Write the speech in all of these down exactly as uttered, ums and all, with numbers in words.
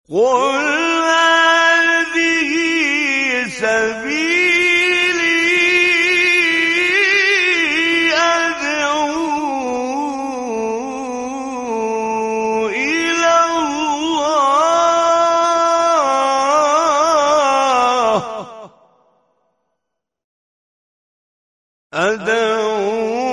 قل هذه سبيلي أدعو إلى الله أدعو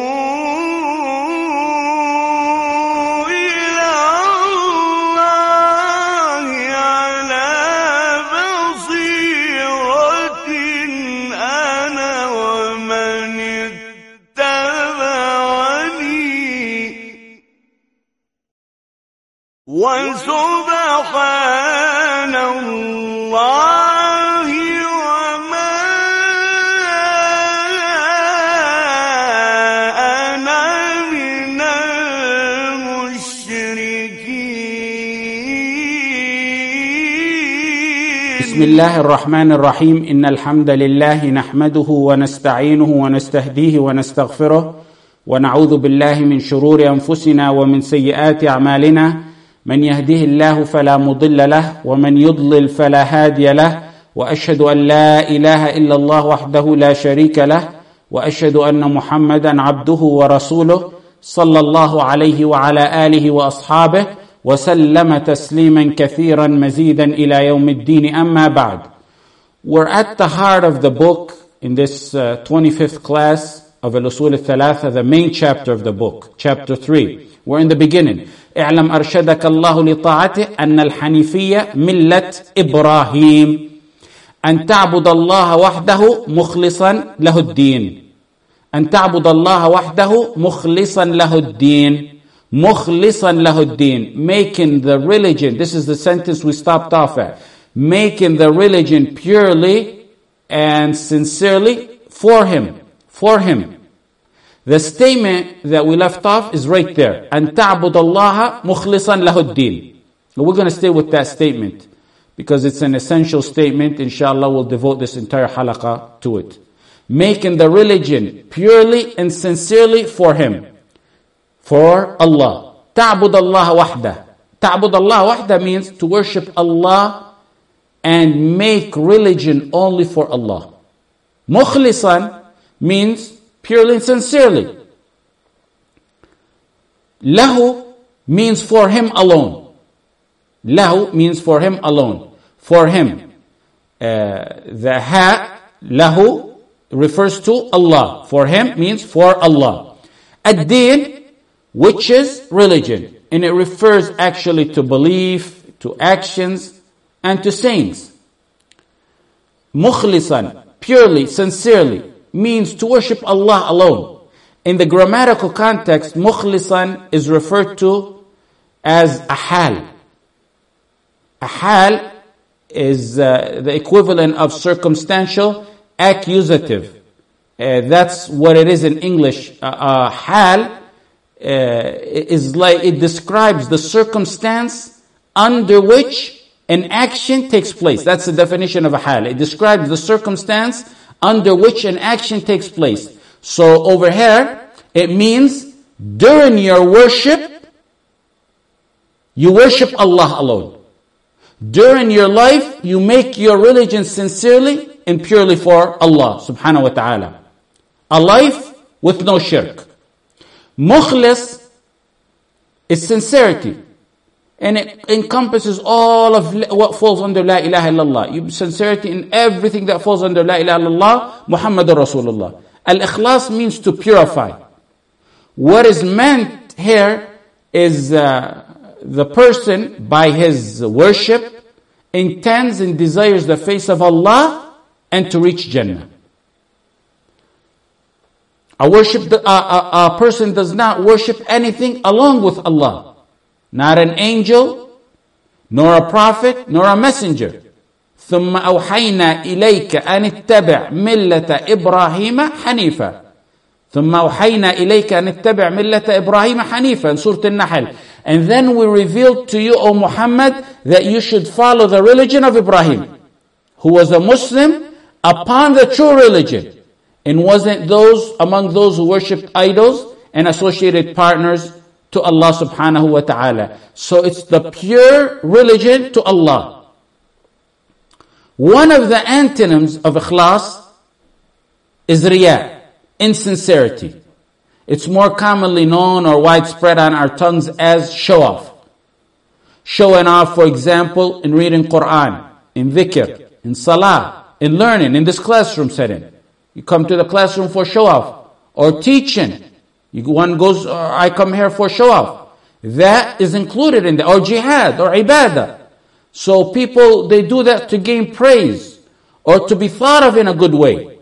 وسبحان الله وما أنا من المشركين. بسم الله الرحمن الرحيم. إن الحمد لله نحمده ونستعينه ونستهديه ونستغفره ونعوذ بالله من شرور أنفسنا ومن سيئات أعمالنا. من يهده الله فلا مضل له ومن يضلل فلا هادي له، وأشهد أن لا إله إلا الله وحده لا شريك له، وأشهد أن محمدا عبده ورسوله صلى الله عليه وعلى آله وأصحابه وسلم تسليما كثيرا مزيدا إلى يوم الدين. أما بعد. We're at the heart of the book in this uh, twenty-fifth class of Al-Usul Al-Thalatha, the main chapter of the book, chapter three. We're in the beginning. اعلم أرشدك الله لطاعته أن الحنيفية ملة إبراهيم أن تعبد الله وحده مخلصا له الدين أن تعبد الله وحده مخلصا له الدين مخلصا له الدين making the religion, this is the sentence we stopped off at, making the religion purely and sincerely for him, for him. The statement that we left off is right there. أن تعبد الله مخلصا له الدين. We're going to stay with that statement because it's an essential statement. Inshallah, we'll devote this entire halaqah to it. Making the religion purely and sincerely for him. For Allah. تعبد الله وحده. تعبد الله وحده means to worship Allah and make religion only for Allah. مخلصا means purely and sincerely. Lahu means for him alone. Lahu means for him alone. For him. Uh, the ha, lahu, refers to Allah. For him means for Allah. Ad-din, which is religion. And it refers actually to belief, to actions, and to sayings. Mukhlisan, purely, sincerely, means to worship Allah alone. In the grammatical context, mukhlisan is referred to as a hal. A hal is uh, the equivalent of circumstantial accusative. Uh, that's what it is in English. Uh, uh, hal uh, is like, it describes the circumstance under which an action takes place. That's the definition of a hal. It describes the circumstance under which an action takes place. So over here, it means during your worship, you worship Allah alone. During your life, you make your religion sincerely and purely for Allah subhanahu wa ta'ala. A life with no shirk. Mukhlis is sincerity. And it encompasses all of what falls under La ilaha illallah. You sincerity in everything that falls under La ilaha illallah, Muhammadur Rasulullah. Al-Ikhlas means to purify. What is meant here is uh, the person, by his worship, intends and desires the face of Allah and to reach Jannah. A, worship, a, a, a person does not worship anything along with Allah. Not an angel, nor a prophet, nor a messenger. ثم أوحينا إليك أن اتبع ملة إبراهيم حنيفا. ثم أوحينا إليك أن اتبع ملة إبراهيم حنيفا in Surah An-Nahl. And then we revealed to you, O Muhammad, that you should follow the religion of Ibrahim, who was a Muslim upon the true religion, and wasn't those among those who worshipped idols and associated partners to Allah subhanahu wa ta'ala. So it's the pure religion to Allah. One of the antonyms of ikhlas is riya, insincerity. It's more commonly known or widespread on our tongues as show off. Showing off, for example, in reading Quran, in dhikr, in salah, in learning, in this classroom setting. You come to the classroom for show off, or teaching. You, one goes, or I come here for show off. That is included in the, or jihad, or ibadah. So people, they do that to gain praise, or to be thought of in a good way.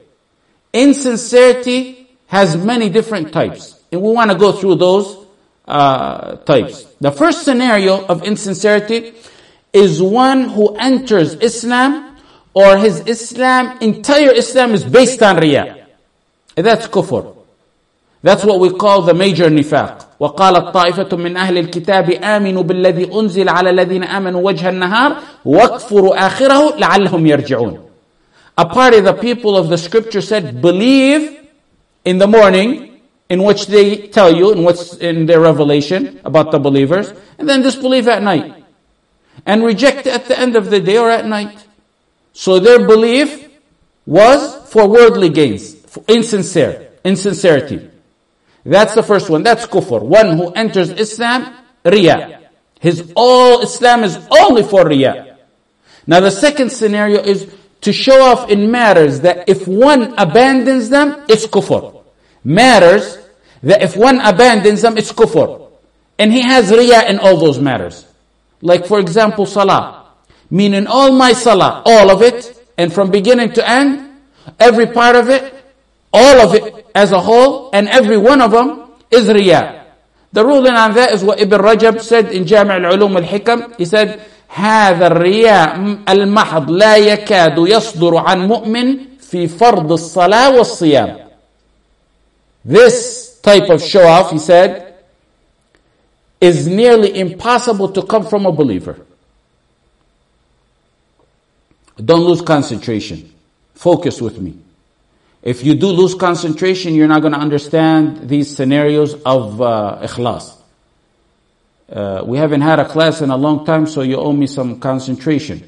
Insincerity has many different types, and we want to go through those uh, types. The first scenario of insincerity is one who enters Islam, or his Islam, entire Islam is based on riya. That's kufr. That's what we call the major nifaq. وَقَالَتْ طَائِفَةٌ مِّنْ أَهْلِ الْكِتَابِ آمِنُوا بِالَّذِي أُنزِلَ عَلَى الَّذِينَ آمَنُوا وَجْهَ النَّهَارِ وَاكْفُرُوا آخِرَهُ لَعَلَّهُمْ يَرْجِعُونَ. A part of the people of the scripture said, believe in the morning, in which they tell you, in what's in their revelation about the believers, and then disbelieve at night. And reject at the end of the day or at night. So their belief was for worldly gains, for insincere, insincerity. That's the first one. That's kufr. One who enters Islam, riya. His all Islam is only for riya. Now the second scenario is to show off in matters that if one abandons them, it's kufr. Matters that if one abandons them, it's kufr. And he has riya in all those matters. Like for example, salah. Meaning all my salah, all of it, and from beginning to end, every part of it, all of it as a whole, and every one of them is riya. The ruling on that is what Ibn Rajab said in Jami' al-Ulum al-Hikam. He said, هذا الرياء المحض لا يكاد يصدر عن مؤمن في فرض الصلاة والصيام. This type of show-off, he said, is nearly impossible to come from a believer. Don't lose concentration. Focus with me. If you do lose concentration, you're not going to understand these scenarios of uh, ikhlas. Uh, we haven't had a class in a long time, so you owe me some concentration.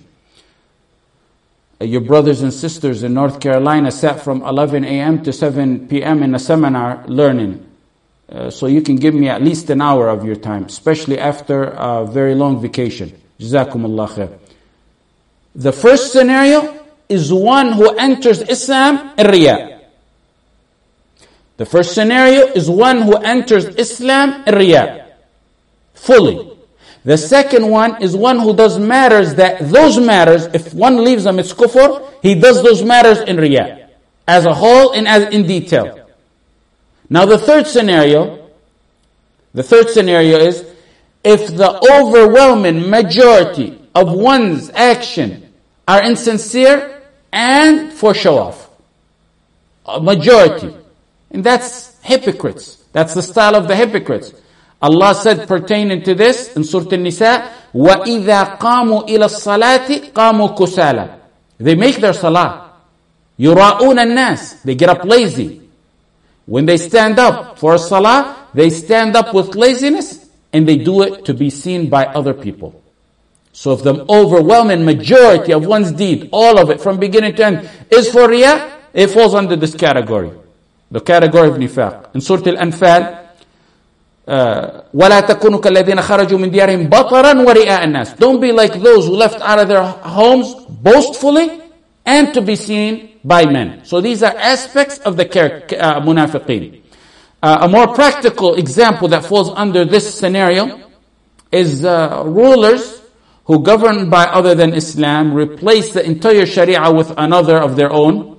Uh, your brothers and sisters in North Carolina sat from eleven a.m. to seven p.m. in a seminar learning. Uh, so you can give me at least an hour of your time, especially after a very long vacation. Jazakumullah khair. The first scenario is one who enters Islam in riya. The first scenario is one who enters Islam in riya. Fully. The second one is one who does matters that, those matters, if one leaves them, it's kufr, he does those matters in riya. As a whole and as in detail. Now the third scenario, the third scenario is, if the overwhelming majority of one's action are insincere and for show off. A majority. And that's hypocrites. That's the style of the hypocrites. Allah said pertaining to this in Surah An-Nisa, وَإِذَا قَامُوا إِلَى الصَّلَاةِ قَامُوا كُسَالًا. They make their salah. يُرَاءُونَ النَّاسِ. They get up lazy. When they stand up for a salah, they stand up with laziness and they do it to be seen by other people. So if the overwhelming majority of one's deed, all of it from beginning to end, is for riya, it falls under this category. The category of nifaq. In Surah Al-Anfal, وَلَا تَكُونُوا كَالَّذِينَ خَرَجُوا مِنْ دِيَارِهِمْ بَطَرًا وَرِئَاءَ النَّاسِ. Don't be like those who left out of their homes boastfully and to be seen by men. So these are aspects of the uh, munafiqeen. Uh, a more practical example that falls under this scenario is uh, rulers who govern by other than Islam, replace the entire Sharia with another of their own,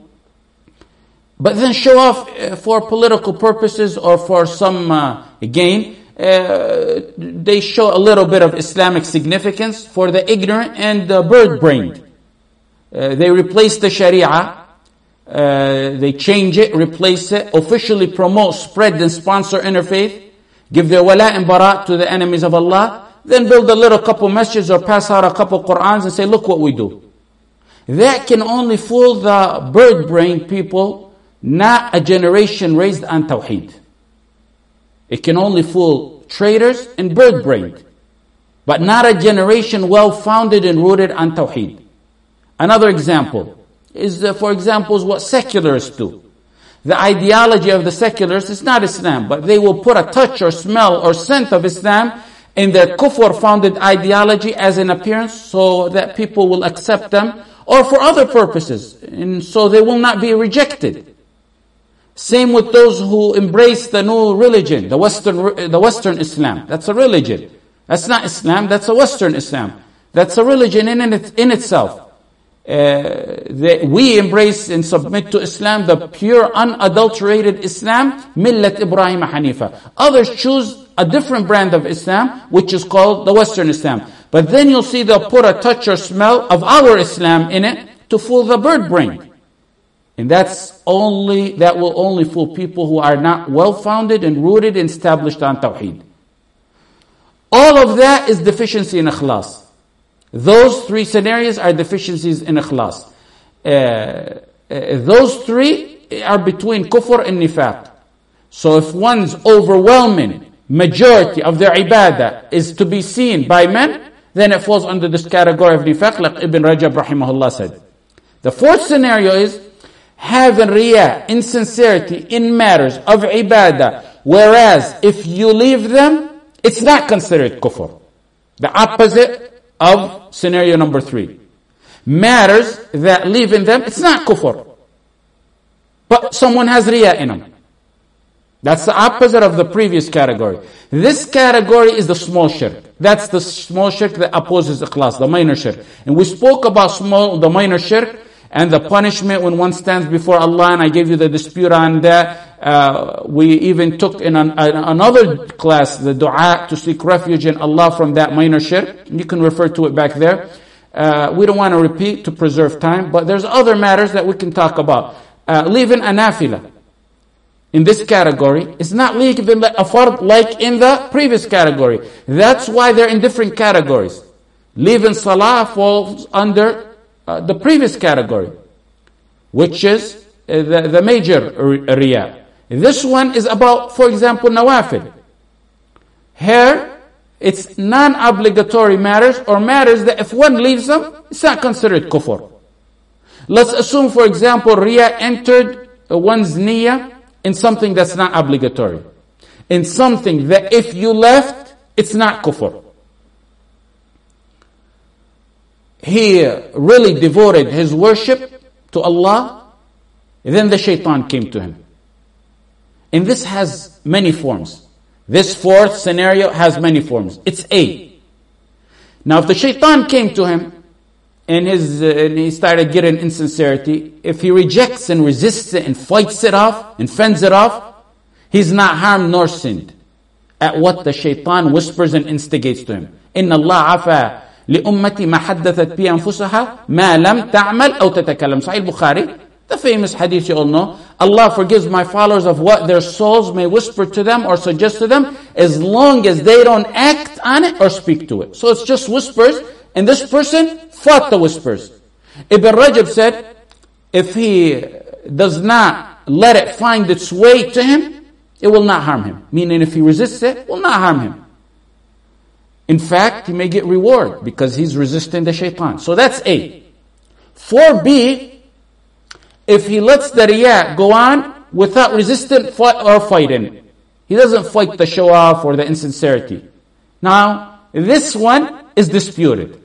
but then show off uh, for political purposes or for some uh, gain. Uh, they show a little bit of Islamic significance for the ignorant and the bird-brained. Uh, they replace the Sharia, uh, they change it, replace it, officially promote, spread and sponsor interfaith, give their wala and bara to the enemies of Allah, then build a little couple masjids or pass out a couple Qur'ans and say, look what we do. That can only fool the bird-brained people, not a generation raised on Tawheed. It can only fool traitors and bird-brained, but not a generation well-founded and rooted on Tawheed. Another example is, uh, for example, is what secularists do. The ideology of the secularists is not Islam, but they will put a touch or smell or scent of Islam in their kufr-founded ideology as an appearance so that people will accept them, or for other purposes, and so they will not be rejected. Same with those who embrace the new religion, the Western, the Western Islam. That's a religion. That's not Islam, that's a Western Islam. That's a religion in, in, in itself. Uh, the, we embrace and submit to Islam, the pure, unadulterated Islam, Millat Ibrahim Hanifa. Others choose a different brand of Islam, which is called the Western Islam. But then you'll see they'll put a touch or smell of our Islam in it to fool the bird brain. And that's only, that will only fool people who are not well-founded and rooted and established on Tawheed. All of that is deficiency in ikhlas. Those three scenarios are deficiencies in ikhlas. Uh, uh, those three are between kufr and nifaq. So if one's overwhelming majority of their ibadah is to be seen by men, then it falls under this category of nifaq, like Ibn Rajab rahimahullah said. The fourth scenario is having riyah, insincerity in matters of ibadah, whereas if you leave them, it's not considered kufr. The opposite of scenario number three. Matters that leaving them, it's not kufr. But someone has riyah in them. That's the opposite of the previous category. This category is the small shirk. That's the small shirk that opposes ikhlas, the minor shirk. And we spoke about small, the minor shirk, and the punishment when one stands before Allah, and I gave you the dispute on that. Uh, we even took in an, another class the dua to seek refuge in Allah from that minor shirk. You can refer to it back there. Uh, we don't want to repeat to preserve time, but there's other matters that we can talk about. Uh, leaving a nafila in this category is not leaving a fard like in the previous category. That's why they're in different categories. Leaving salah falls under Uh, the previous category, which is uh, the, the major riyah. This one is about, for example, nawafil. Here, it's non-obligatory matters or matters that if one leaves them, it's not considered kufr. Let's assume, for example, riyah entered one's niyyah in something that's not obligatory. In something that if you left, it's not kufr. He really devoted his worship to Allah, and then the shaitan came to him. And this has many forms. This fourth scenario has many forms. It's A. Now if the shaitan came to him, and, his, uh, and he started getting insincerity, if he rejects and resists it and fights it off and fends it off, he's not harmed nor sinned at what the shaitan whispers and instigates to him. إِنَّ اللَّهَ عَفَى لأمتي ما حدثت بي أنفسها ما لم تعمل أو تتكلم. Sahih Bukhari, the famous hadith you all know. Allah forgives my followers of what their souls may whisper to them or suggest to them, as long as they don't act on it or speak to it. So it's just whispers, and this person fought the whispers. Ibn Rajab said, if he does not let it find its way to him, it will not harm him. Meaning if he resists it, it will not harm him. In fact, he may get reward because he's resisting the shaitan. So that's A. four B, if he lets the riyah go on without resisting fight or fighting. He doesn't fight the show off or the insincerity. Now, this one is disputed.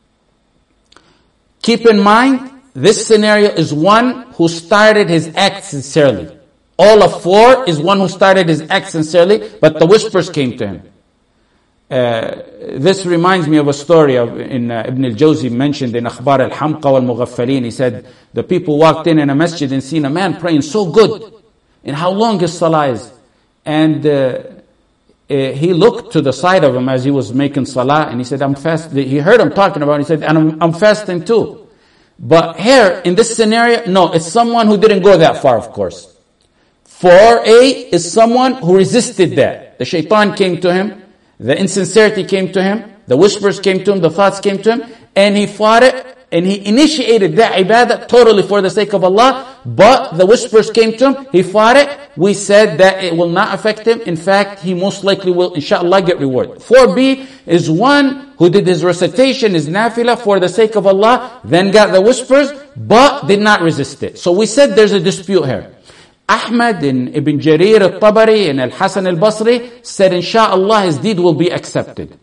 Keep in mind, this scenario is one who started his act sincerely. All of four is one who started his act sincerely, but the whispers came to him. Uh, this reminds me of a story of in uh, Ibn al-Jawzi mentioned in Akhbar al-Hamqa wal-Mughaffalin. He said the people walked in in a masjid and seen a man praying so good, and how long his salah is. And uh, uh, he looked to the side of him as he was making salah, and he said, I'm fast. He heard him talking about it. He said, and I'm, I'm fasting too. But here, in this scenario, no, it's someone who didn't go that far, of course. four A is someone who resisted that. The shaitan came to him. The insincerity came to him, the whispers came to him, the thoughts came to him, and he fought it, and he initiated that ibadah totally for the sake of Allah, but the whispers came to him, he fought it. We said that it will not affect him. In fact, he most likely will, inshallah, get reward. four B is one who did his recitation, his nafilah for the sake of Allah, then got the whispers, but did not resist it. So we said there's a dispute here. Ahmad and Ibn Jarir al-Tabari and Al-Hasan al-Basri said, inshallah, his deed will be accepted.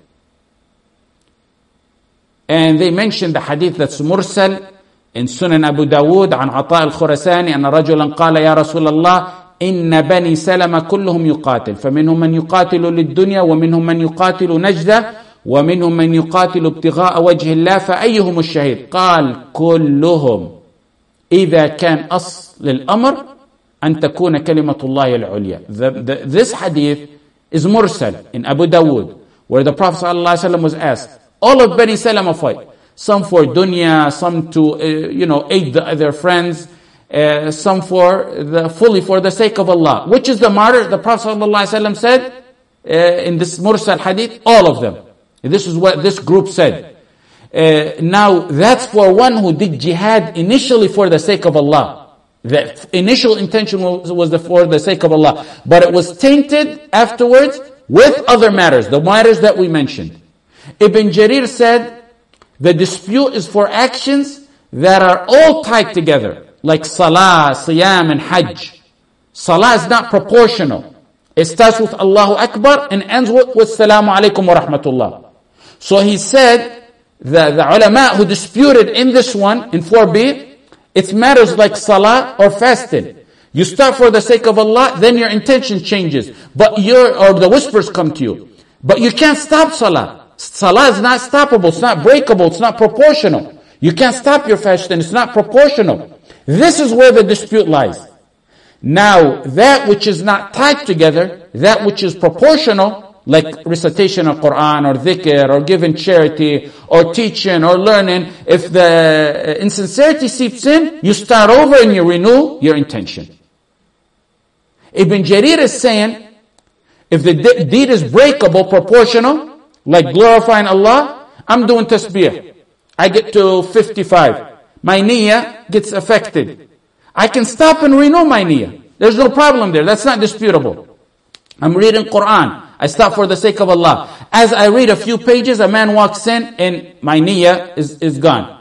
And they mentioned the hadith that's mursal in Sunan Abu Dawood عن عطاء الخرساني أن رجلا قال يا رسول الله إن بني سلمة كلهم يقاتل فمنهم من يقاتل للدنيا ومنهم من يقاتل نجدة ومنهم من يقاتل ابتغاء وجه الله فأيهم الشهيد قال كلهم إذا كان أصل الأمر أن تكون كلمة الله العليا. The, the, this hadith is mursal in Abu Dawood, where the Prophet ﷺ was asked, all of Bani Salama fight. Some for dunya, some to, uh, you know, aid the, their friends, uh, some for the, fully for the sake of Allah. Which is the martyr? The Prophet ﷺ said, uh, in this mursal hadith, all of them. This is what this group said. Uh, now, that's for one who did jihad initially for the sake of Allah. The initial intention was, was the, for the sake of Allah. But it was tainted afterwards with other matters, the matters that we mentioned. Ibn Jarir said, the dispute is for actions that are all tied together, like salah, siyam, and hajj. Salah is not proportional. It starts with Allahu Akbar and ends with, with Salamu Alaikum wa Rahmatullah. So he said, the, the ulama who disputed in this one, in four B, it's matters like salah or fasting. You start for the sake of Allah, then your intention changes. But your or the whispers come to you. But you can't stop salah. Salah is not stoppable, it's not breakable, it's not proportional. You can't stop your fasting, it's not proportional. This is where the dispute lies. Now, that which is not tied together, that which is proportional, like recitation of Quran or dhikr or giving charity or teaching or learning, if the insincerity seeps in, you start over and you renew your intention. Ibn Jarir is saying, if the de- deed is breakable, proportional, like glorifying Allah, I'm doing tasbih. I get to fifty-five. My niyyah gets affected. I can stop and renew my niyyah. There's no problem there. That's not disputable. I'm reading Quran. I stop for the sake of Allah. As I read a few pages, a man walks in and my niyyah is, is gone.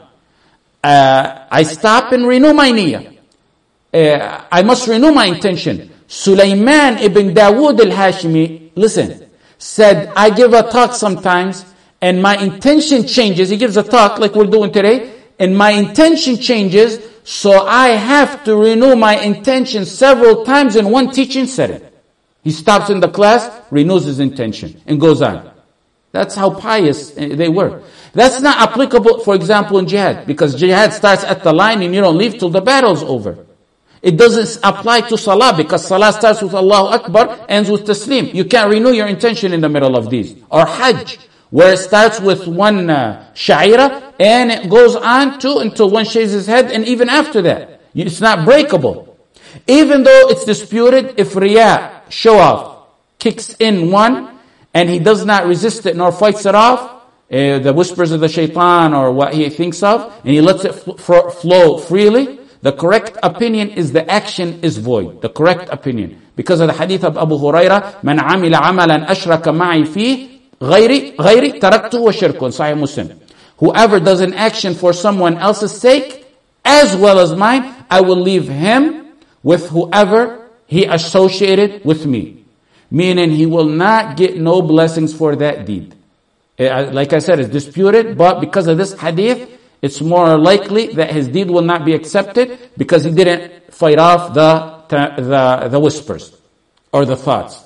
Uh, I stop and renew my niyyah. Uh, I must renew my intention. Sulaiman ibn Dawood al-Hashimi, listen, said, I give a talk sometimes and my intention changes. He gives a talk like we're doing today and my intention changes, so I have to renew my intention several times in one teaching setting. He stops in the class, renews his intention and goes on. That's how pious they were. That's not applicable, for example, in jihad, because jihad starts at the line and you don't leave till the battle's over. It doesn't apply to salah because salah starts with Allahu Akbar, ends with taslim. You can't renew your intention in the middle of these. Or hajj, where it starts with one uh, sha'ira and it goes on to until one shaves his head, and even after that. It's not breakable. Even though it's disputed, if riyah, show off, kicks in one and he does not resist it nor fights it off, uh, the whispers of the shaitan or what he thinks of, and he lets it fl- flow freely, the correct opinion is the action is void. The correct opinion. Because of the hadith of Abu Hurairah, من عمل عملا أشرك معي فيه غيري غيري تركته وشركه. Sahih Muslim. Whoever does an action for someone else's sake, as well as mine, I will leave him with whoever he associated with me. Meaning he will not get no blessings for that deed. Like I said, it's disputed, but because of this hadith, it's more likely that his deed will not be accepted because he didn't fight off the, the, the whispers or the thoughts.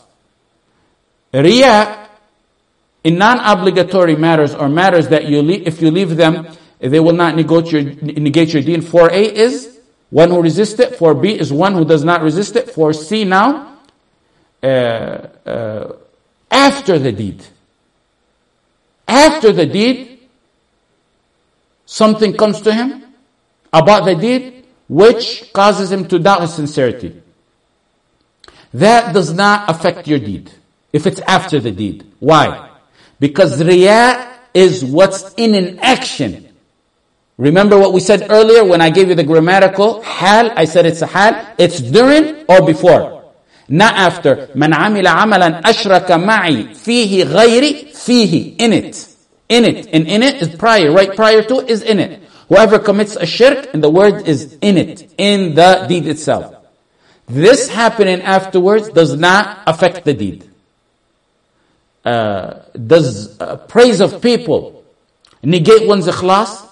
Riyah, in non-obligatory matters or matters that you leave, if you leave them, they will not negate your, negate your deen. four A is one who resists it. four B is one who does not resist it. four C now, uh, uh, after the deed. After the deed, something comes to him about the deed which causes him to doubt his sincerity. That does not affect your deed if it's after the deed. Why? Because riyah is what's in an action. Remember what we said earlier when I gave you the grammatical hal? I said it's a hal. It's during or before, not after. من عمل عملا أشرك معي فيه غيري فيه, in it. In it. And in it is prior. Right prior to is in it. Whoever commits a shirk, and the word is in it. In the deed itself. This happening afterwards does not affect the deed. Uh, does uh, praise of people negate one's ikhlas?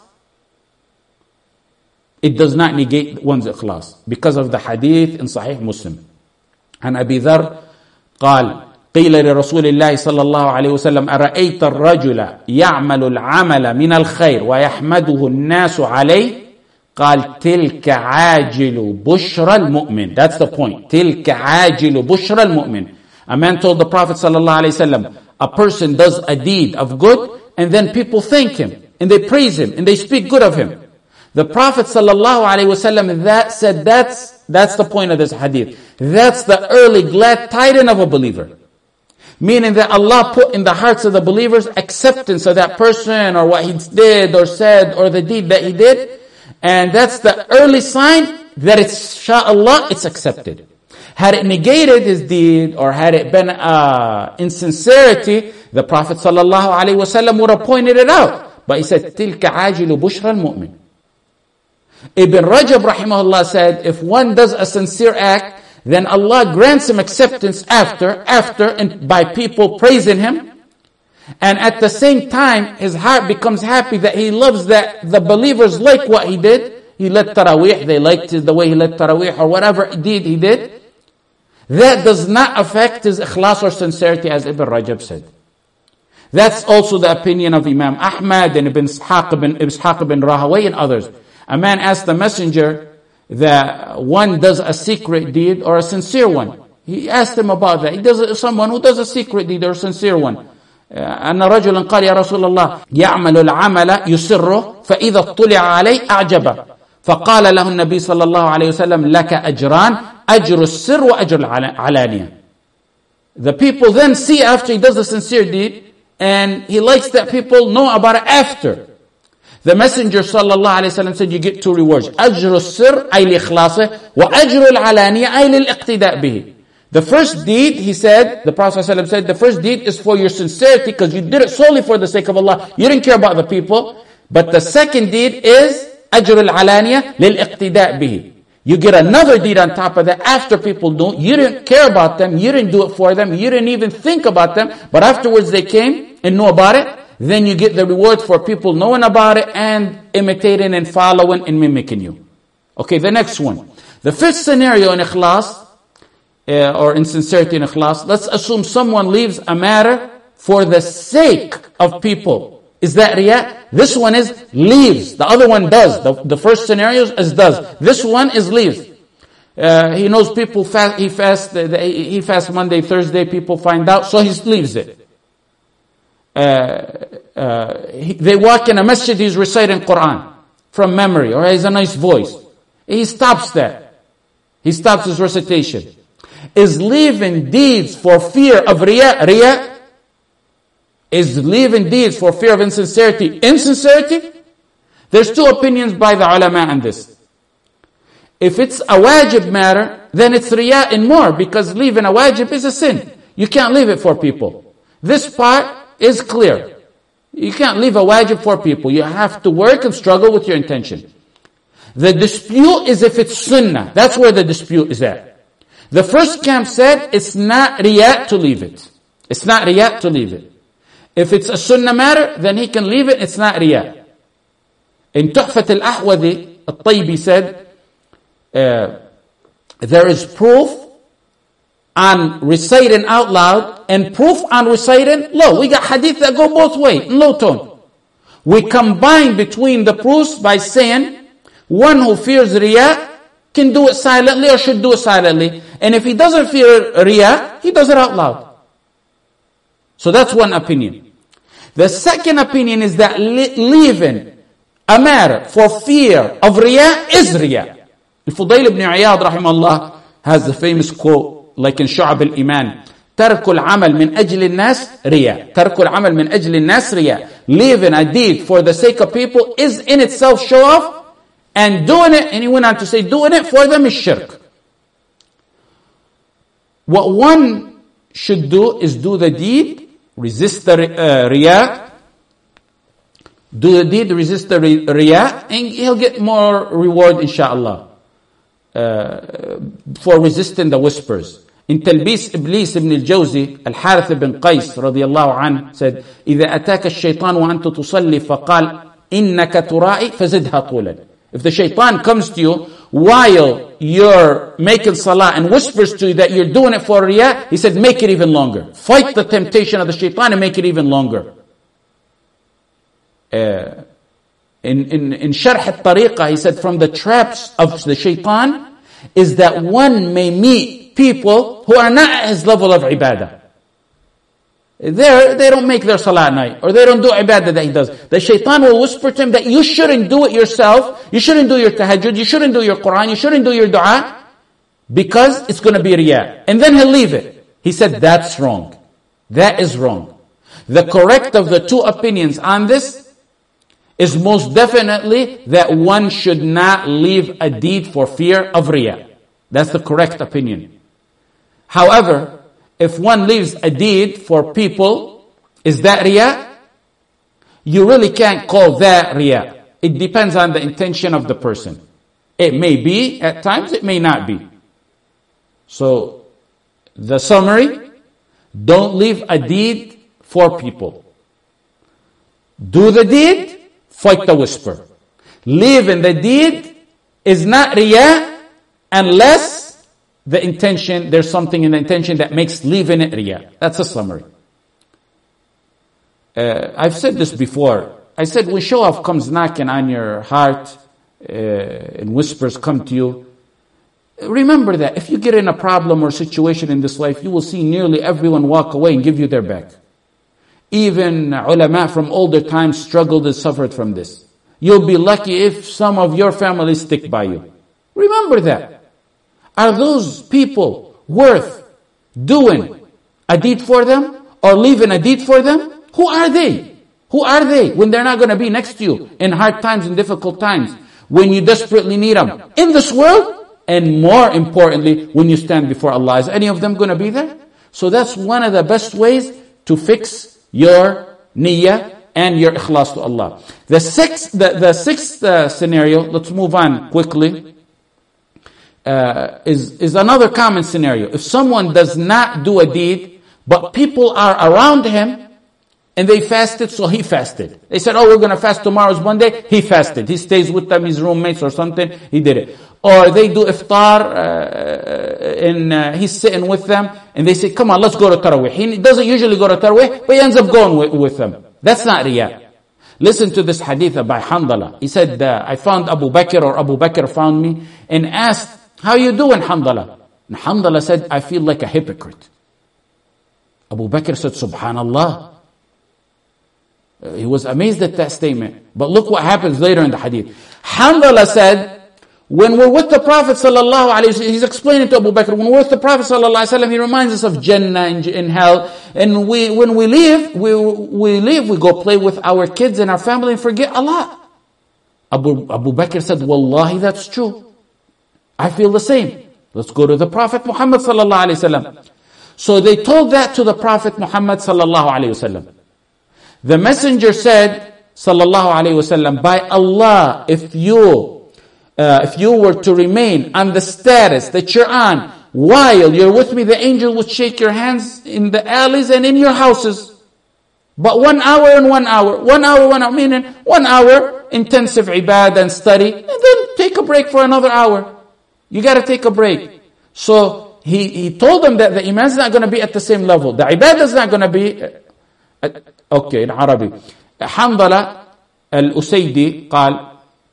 It does not negate one's ikhlas. Because of the hadith in Sahih Muslim. عن أبي ذر قال قيل لرسول الله صلى الله عليه وسلم أرأيت الرجل يعمل العمل من الخير ويحمده الناس عليه قال تلك عاجل بشرى المؤمن. That's the point. تلك عاجل بشرى المؤمن. A man told the Prophet صلى الله عليه وسلم, a person does a deed of good and then people thank him and they praise him and they speak good of him. The Prophet sallallahu alaihi wasallam that said that's that's the point of this hadith. That's the early glad tidings of a believer. Meaning that Allah put in the hearts of the believers acceptance of that person or what he did or said or the deed that he did. And that's the early sign that it's, inshallah, it's accepted. Had it negated his deed or had it been uh, insincerity, the Prophet sallallahu alaihi wasallam would have pointed it out. But he said, تِلْكَ عَاجِلُ بُشْرَى الْمُؤْمِنِ. Ibn Rajab rahimahullah said, if one does a sincere act, then Allah grants him acceptance after, after, and by people praising him. And at the same time, his heart becomes happy that he loves that the believers like what he did. He led Taraweeh, they liked the way he led Taraweeh or whatever deed he did. That does not affect his ikhlas or sincerity, as Ibn Rajab said. That's also the opinion of Imam Ahmad and Ibn Ishaq ibn, Ishaq ibn Rahawayh and others. A man asked the messenger that one does a secret deed or a sincere one. He asked him about that. He does someone who does a secret deed or a sincere one. أن رجلا قال يا رسول الله يعمل العمل يسره فإذا اطلع عليه أعجبه فقال له النبي صلى الله عليه وسلم لك أجران أجر السر وأجر العلانية. The people then see after he does a sincere deed and he likes that people know about it after. The Messenger sallallahu alayhi wa sallam said you get two rewards. أجر السر أي لإخلاصه وأجر العلانية أي للإقتداء به. The first deed, he said, the Prophet ﷺ said, the first deed is for your sincerity because you did it solely for the sake of Allah. You didn't care about the people. But the second deed is أجر العلانية للإقتداء به. You get another deed on top of that after people know. You didn't care about them. You didn't do it for them. You didn't even think about them. But afterwards they came and know about it. Then you get the reward for people knowing about it and imitating and following and mimicking you. Okay, the next one. The fifth scenario in ikhlas, uh, or insincerity in ikhlas, let's assume someone leaves a matter for the sake of people. Is that riyah? This one is leaves. The other one does. The, the first scenario is does. This one is leaves. Uh, he knows people fast, he fasts, he fasts Monday, Thursday, people find out, so he leaves it. Uh, uh, he, they walk in a masjid, he's reciting Quran from memory, or he has a nice voice. He stops that. He stops his recitation. Is leaving deeds for fear of riyah, riyah? Is leaving deeds for fear of insincerity, insincerity? There's two opinions by the ulama on this. If it's a wajib matter, then it's riyah and more, because leaving a wajib is a sin. You can't leave it for people. This part is clear. You can't leave a wajib for people. You have to work and struggle with your intention. The dispute is if it's sunnah. That's where the dispute is at. The first camp said it's not riyah to leave it. It's not riyah to leave it. If it's a sunnah matter, then he can leave it. It's not riyah. In Tuhfat al-Ahwadi, al-Taybi said, uh, there is proof on reciting out loud and proof on reciting low. We got hadith that go both ways, in low tone. We combine between the proofs by saying one who fears riyah can do it silently or should do it silently. And if he doesn't fear riyah, he does it out loud. So that's one opinion. The second opinion is that li- leaving a matter for fear of riyah is riyah. Al-Fudayl ibn Iyad rahimahullah has the famous quote, like in Shu'ab al-Iman, ترك العمل من أجل الناس رياء. ترك العمل من أجل الناس رياء. Leaving a deed for the sake of people is in itself show off, and doing it, and he went on to say, doing it for them is shirk. What one should do is do the deed, resist the uh, riyah, do the deed, resist the riyah, and he'll get more reward, inshallah, uh, for resisting the whispers. In Talbis Iblis ibn al-Jawzi, Al-Harith ibn Qais radiyallahu anhu said, إِذَا أَتَاكَ الشَّيْطَانُ وَأَنْتُ تُصَلِّ فَقَالْ إِنَّكَ تُرَائِ فَزِدْهَا طُولًا. If the shaitan comes to you while you're making salah and whispers to you that you're doing it for riyah, he said, make it even longer. Fight the temptation of the shaitan and make it even longer. Uh, in, in, in Sharh al-Tariqah, he said, from the traps of the shaitan is that one may meet people who are not at his level of ibadah. They're, they don't make their salah at night, or they don't do ibadah that he does. The shaitan will whisper to him that you shouldn't do it yourself, you shouldn't do your tahajjud, you shouldn't do your Quran, you shouldn't do your dua, because it's going to be riyah. And then he'll leave it. He said, that's wrong. That is wrong. The correct of the two opinions on this is most definitely that one should not leave a deed for fear of riyah. That's the correct opinion. However, if one leaves a deed for people, is that riyah? You really can't call that riyah. It depends on the intention of the person. It may be, at times it may not be. So, the summary, don't leave a deed for people. Do the deed, fight the whisper. Leaving the deed is not riyah unless the intention, there's something in the intention that makes leaving it riyah. That's a summary. Uh, I've said this before. I said when show off comes knocking on your heart uh, and whispers come to you, remember that if you get in a problem or situation in this life, you will see nearly everyone walk away and give you their back. Even ulama from older times struggled and suffered from this. You'll be lucky if some of your family stick by you. Remember that. Are those people worth doing a deed for them or leaving a deed for them? Who are they? Who are they when they're not going to be next to you in hard times and difficult times, when you desperately need them in this world, and more importantly, when you stand before Allah? Is any of them going to be there? So that's one of the best ways to fix your niyyah and your ikhlas to Allah. The sixth, the, the sixth uh, scenario, let's move on quickly. Uh, is, is another common scenario. If someone does not do a deed, but people are around him, and they fasted, so he fasted. They said, oh, we're going to fast tomorrow's Monday. He fasted. He stays with them, his roommates or something. He did it. Or they do iftar, uh, and uh, he's sitting with them, and they say, come on, let's go to Tarawih. He doesn't usually go to Tarawih, but he ends up going with, with them. That's not riyah. Listen to this hadith by Handala. He said, uh, I found Abu Bakr, or Abu Bakr found me, and asked, how you doing, Handala? And Handala said, I feel like a hypocrite. Abu Bakr said, Subhanallah. Uh, he was amazed at that statement. But look what happens later in the hadith. Handala said, when we're with the Prophet sallallahu alaihi wasallam, he's explaining to Abu Bakr, when we're with the Prophet sallallahu alaihi wasallam, he reminds us of Jannah and, and hell. And we, when we leave, we, we leave, we go play with our kids and our family and forget Allah. Abu, Abu Bakr said, Wallahi, that's true. I feel the same. Let's go to the Prophet Muhammad sallallahu alaihi wasallam. So they told that to the Prophet Muhammad sallallahu alaihi wasallam. The messenger said, sallallahu alaihi wasallam, by Allah, if you, uh, if you were to remain on the status that you're on while you're with me, the angel would shake your hands in the alleys and in your houses. But one hour and one hour, one hour, one hour, meaning one hour intensive ibadah and study, and then take a break for another hour. You got to take a break. So he, he told them that the iman is not going to be at the same level. The ibadah is not going to be... Uh, okay, in Arabic. حنظلة الأسيدي قال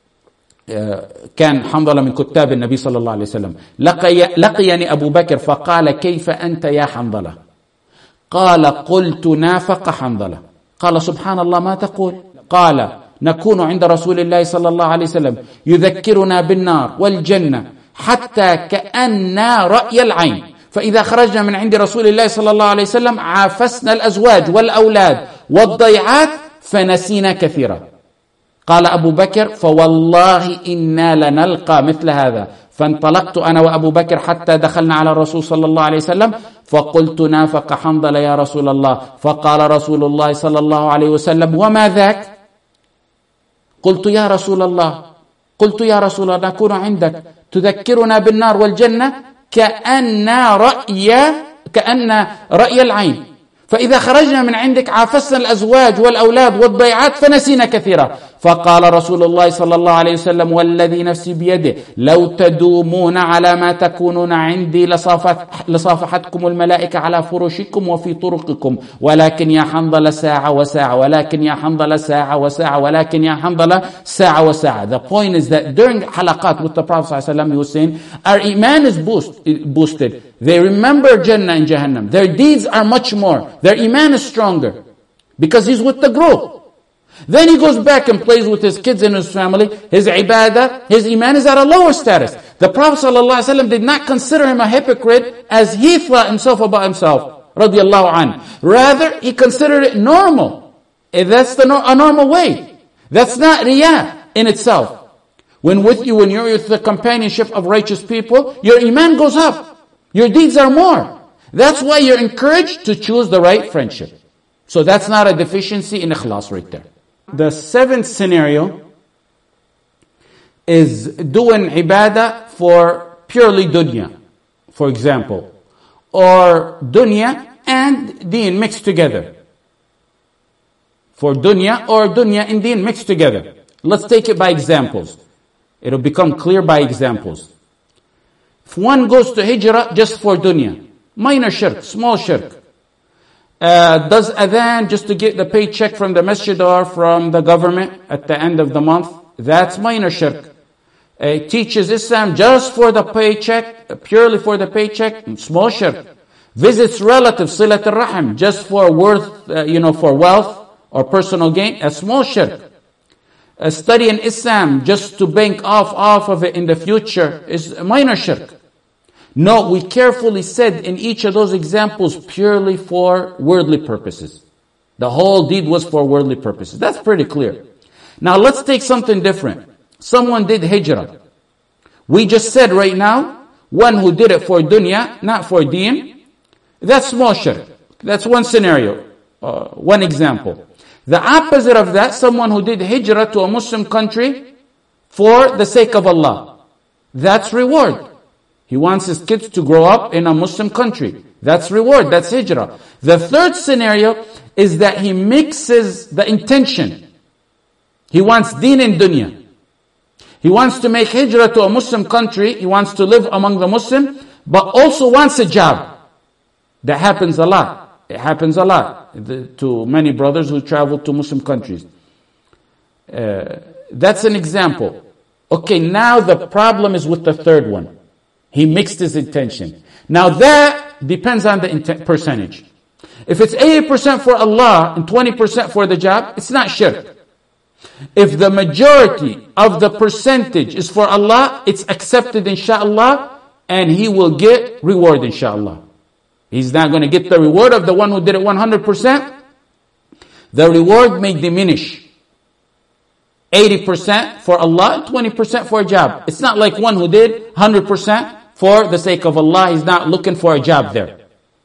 كان حنظلة من كتاب النبي صلى الله عليه وسلم لقي لقيني أبو بكر فقال كيف أنت يا حنظلة قال قلت نافق حنظلة قال سبحان الله ما تقول قال نكون عند رسول الله صلى الله عليه وسلم يذكرنا بالنار والجنة حتى كأننا رأي العين فإذا خرجنا من عند رسول الله صلى الله عليه وسلم عافسنا الأزواج والأولاد والضيعات فنسينا كثيرا. قال أبو بكر فوالله إنا لنلقى مثل هذا. فانطلقت أنا وأبو بكر حتى دخلنا على الرسول صلى الله عليه وسلم فقلت نافق حنظلة يا رسول الله. فقال رسول الله صلى الله عليه وسلم وما ذاك؟ قلت يا رسول الله قلت يا رسول الله نكون عندك تذكرنا بالنار والجنة كأن رأي كأن رأي العين، فإذا خرجنا من عندك عافسنا الأزواج والأولاد والضيعات فنسينا كثيرا. فقال رسول الله صلى الله عليه وسلم والذي نفسي بيده لو تدومون على ما تكونون عندي لصافحتكم الملائكة على فرشكم وفي طرقكم، ولكن يا حنظلة ساعة وساعة، ولكن يا حنظلة ساعة وساعة، ولكن يا حنظلة ساعة وساعة. The point is that during halaqat with the Prophet ﷺ, he was saying, our iman is boost, boosted. They remember Jannah and Jahannam. Their deeds are much more. Their iman is stronger because he's with the group. Then he goes back and plays with his kids and his family. His ibadah, his iman is at a lower status. The Prophet ﷺ did not consider him a hypocrite as he thought himself about himself. Radiallahu anhu. Rather, he considered it normal. That's the no- a normal way. That's not riyah in itself. When with you, when you're with the companionship of righteous people, your iman goes up. Your deeds are more. That's why you're encouraged to choose the right friendship. So that's not a deficiency in ikhlas right there. The seventh scenario is doing ibadah for purely dunya, for example, or dunya and deen mixed together. For dunya or dunya and deen mixed together. Let's take it by examples. It'll become clear by examples. If one goes to hijrah just for dunya, minor shirk, small shirk, Uh, does adhan just to get the paycheck from the masjid or from the government at the end of the month, that's minor shirk. Uh, teaches Islam just for the paycheck, purely for the paycheck, small shirk. Visits relatives, silat al-rahim, just for worth, uh, you know, for wealth or personal gain, a small shirk. Uh, studying Islam just to bank off off of it in the future is a minor shirk. No, we carefully said in each of those examples purely for worldly purposes. The whole deed was for worldly purposes. That's pretty clear. Now let's take something different. Someone did hijrah. We just said right now, one who did it for dunya, not for deen, that's small shirk. That's one scenario, uh, one example. The opposite of that, someone who did hijrah to a Muslim country for the sake of Allah. That's reward. He wants his kids to grow up in a Muslim country. That's reward. That's hijrah. The third scenario is that he mixes the intention. He wants deen and dunya. He wants to make hijrah to a Muslim country. He wants to live among the Muslim, but also wants a job. That happens a lot. It happens a lot to many brothers who travel to Muslim countries. Uh, that's an example. Okay, now the problem is with the third one. He mixed his intention. Now that depends on the intent percentage. If it's eighty percent for Allah and twenty percent for the job, it's not shirk. If the majority of the percentage is for Allah, it's accepted inshaAllah, and he will get reward inshaAllah. He's not going to get the reward of the one who did it one hundred percent. The reward may diminish. eighty percent for Allah and twenty percent for a job. It's not like one who did one hundred percent for the sake of Allah. He's not looking for a job there.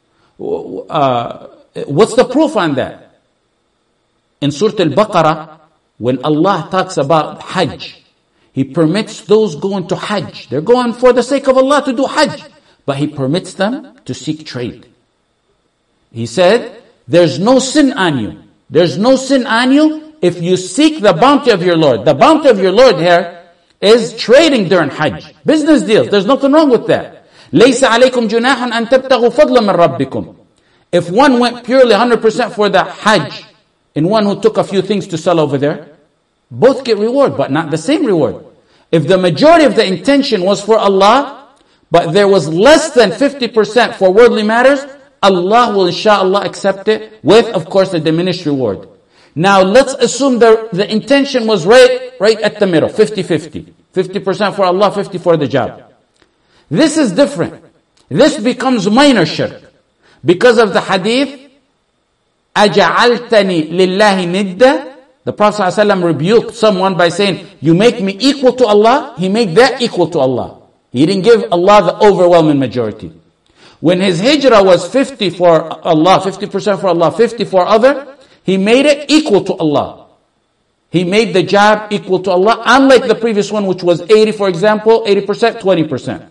Uh, what's the proof on that? In Surah Al-Baqarah, when Allah talks about Hajj, He permits those going to Hajj. They're going for the sake of Allah to do Hajj. But He permits them to seek trade. He said, there's no sin on you. There's no sin on you if you seek the bounty of your Lord. The bounty of your Lord here is trading during Hajj. Business deals. There's nothing wrong with that. لَيْسَ عَلَيْكُمْ جُنَاحٌ أَن تَبْتَغُوا فَضْلًا مِنْ رَبِّكُمْ. If one went purely one hundred percent for the Hajj, and one who took a few things to sell over there, both get reward, but not the same reward. If the majority of the intention was for Allah, but there was less than fifty percent for worldly matters, Allah will inshaAllah accept it with, of course, a diminished reward. Now let's assume the, the intention was right, right at the middle, fifty fifty. fifty percent for Allah, fifty for the job. This is different. This becomes minor shirk. Because of the hadith, أَجَعَلْتَنِي لِلَّهِ نِدَّةً. The Prophet ﷺ rebuked someone by saying, you make me equal to Allah. He made that equal to Allah. He didn't give Allah the overwhelming majority. When his hijrah was fifty for Allah, fifty percent for Allah, fifty for other, he made it equal to Allah. He made the job equal to Allah, unlike the previous one, which was eighty, for example, eighty percent, twenty percent.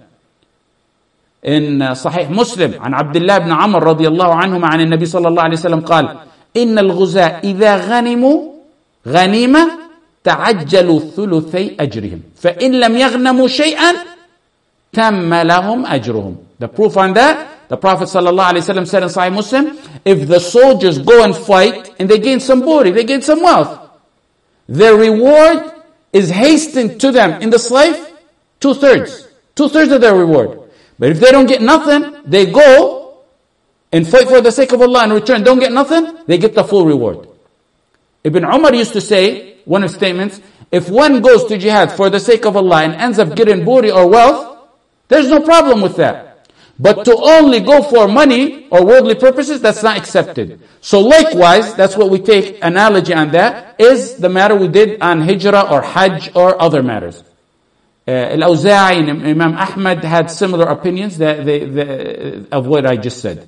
In uh, Sahih Muslim, عن عبد الله بن عمر رضي الله عنهما عن النبي صلى الله عليه وسلم قال: إن الغزاة إذا غنموا غنيمة تعجلوا ثلثي أجرهم فإن لم يغنموا شيئا تم لهم أجرهم. The proof on that, the Prophet ﷺ said in Sahih Muslim, if the soldiers go and fight and they gain some booty, they gain some wealth, their reward is hastened to them in this life, two-thirds. Two-thirds of their reward. But if they don't get nothing, they go and fight for the sake of Allah and return, don't get nothing, they get the full reward. Ibn Umar used to say, one of his statements, if one goes to jihad for the sake of Allah and ends up getting booty or wealth, there's no problem with that. But to only go for money or worldly purposes, that's not accepted. So likewise, that's what we take analogy on that, is the matter we did on hijrah or hajj or other matters. Uh, Al-Awza'i and Imam Ahmad had similar opinions that they, they, of what I just said.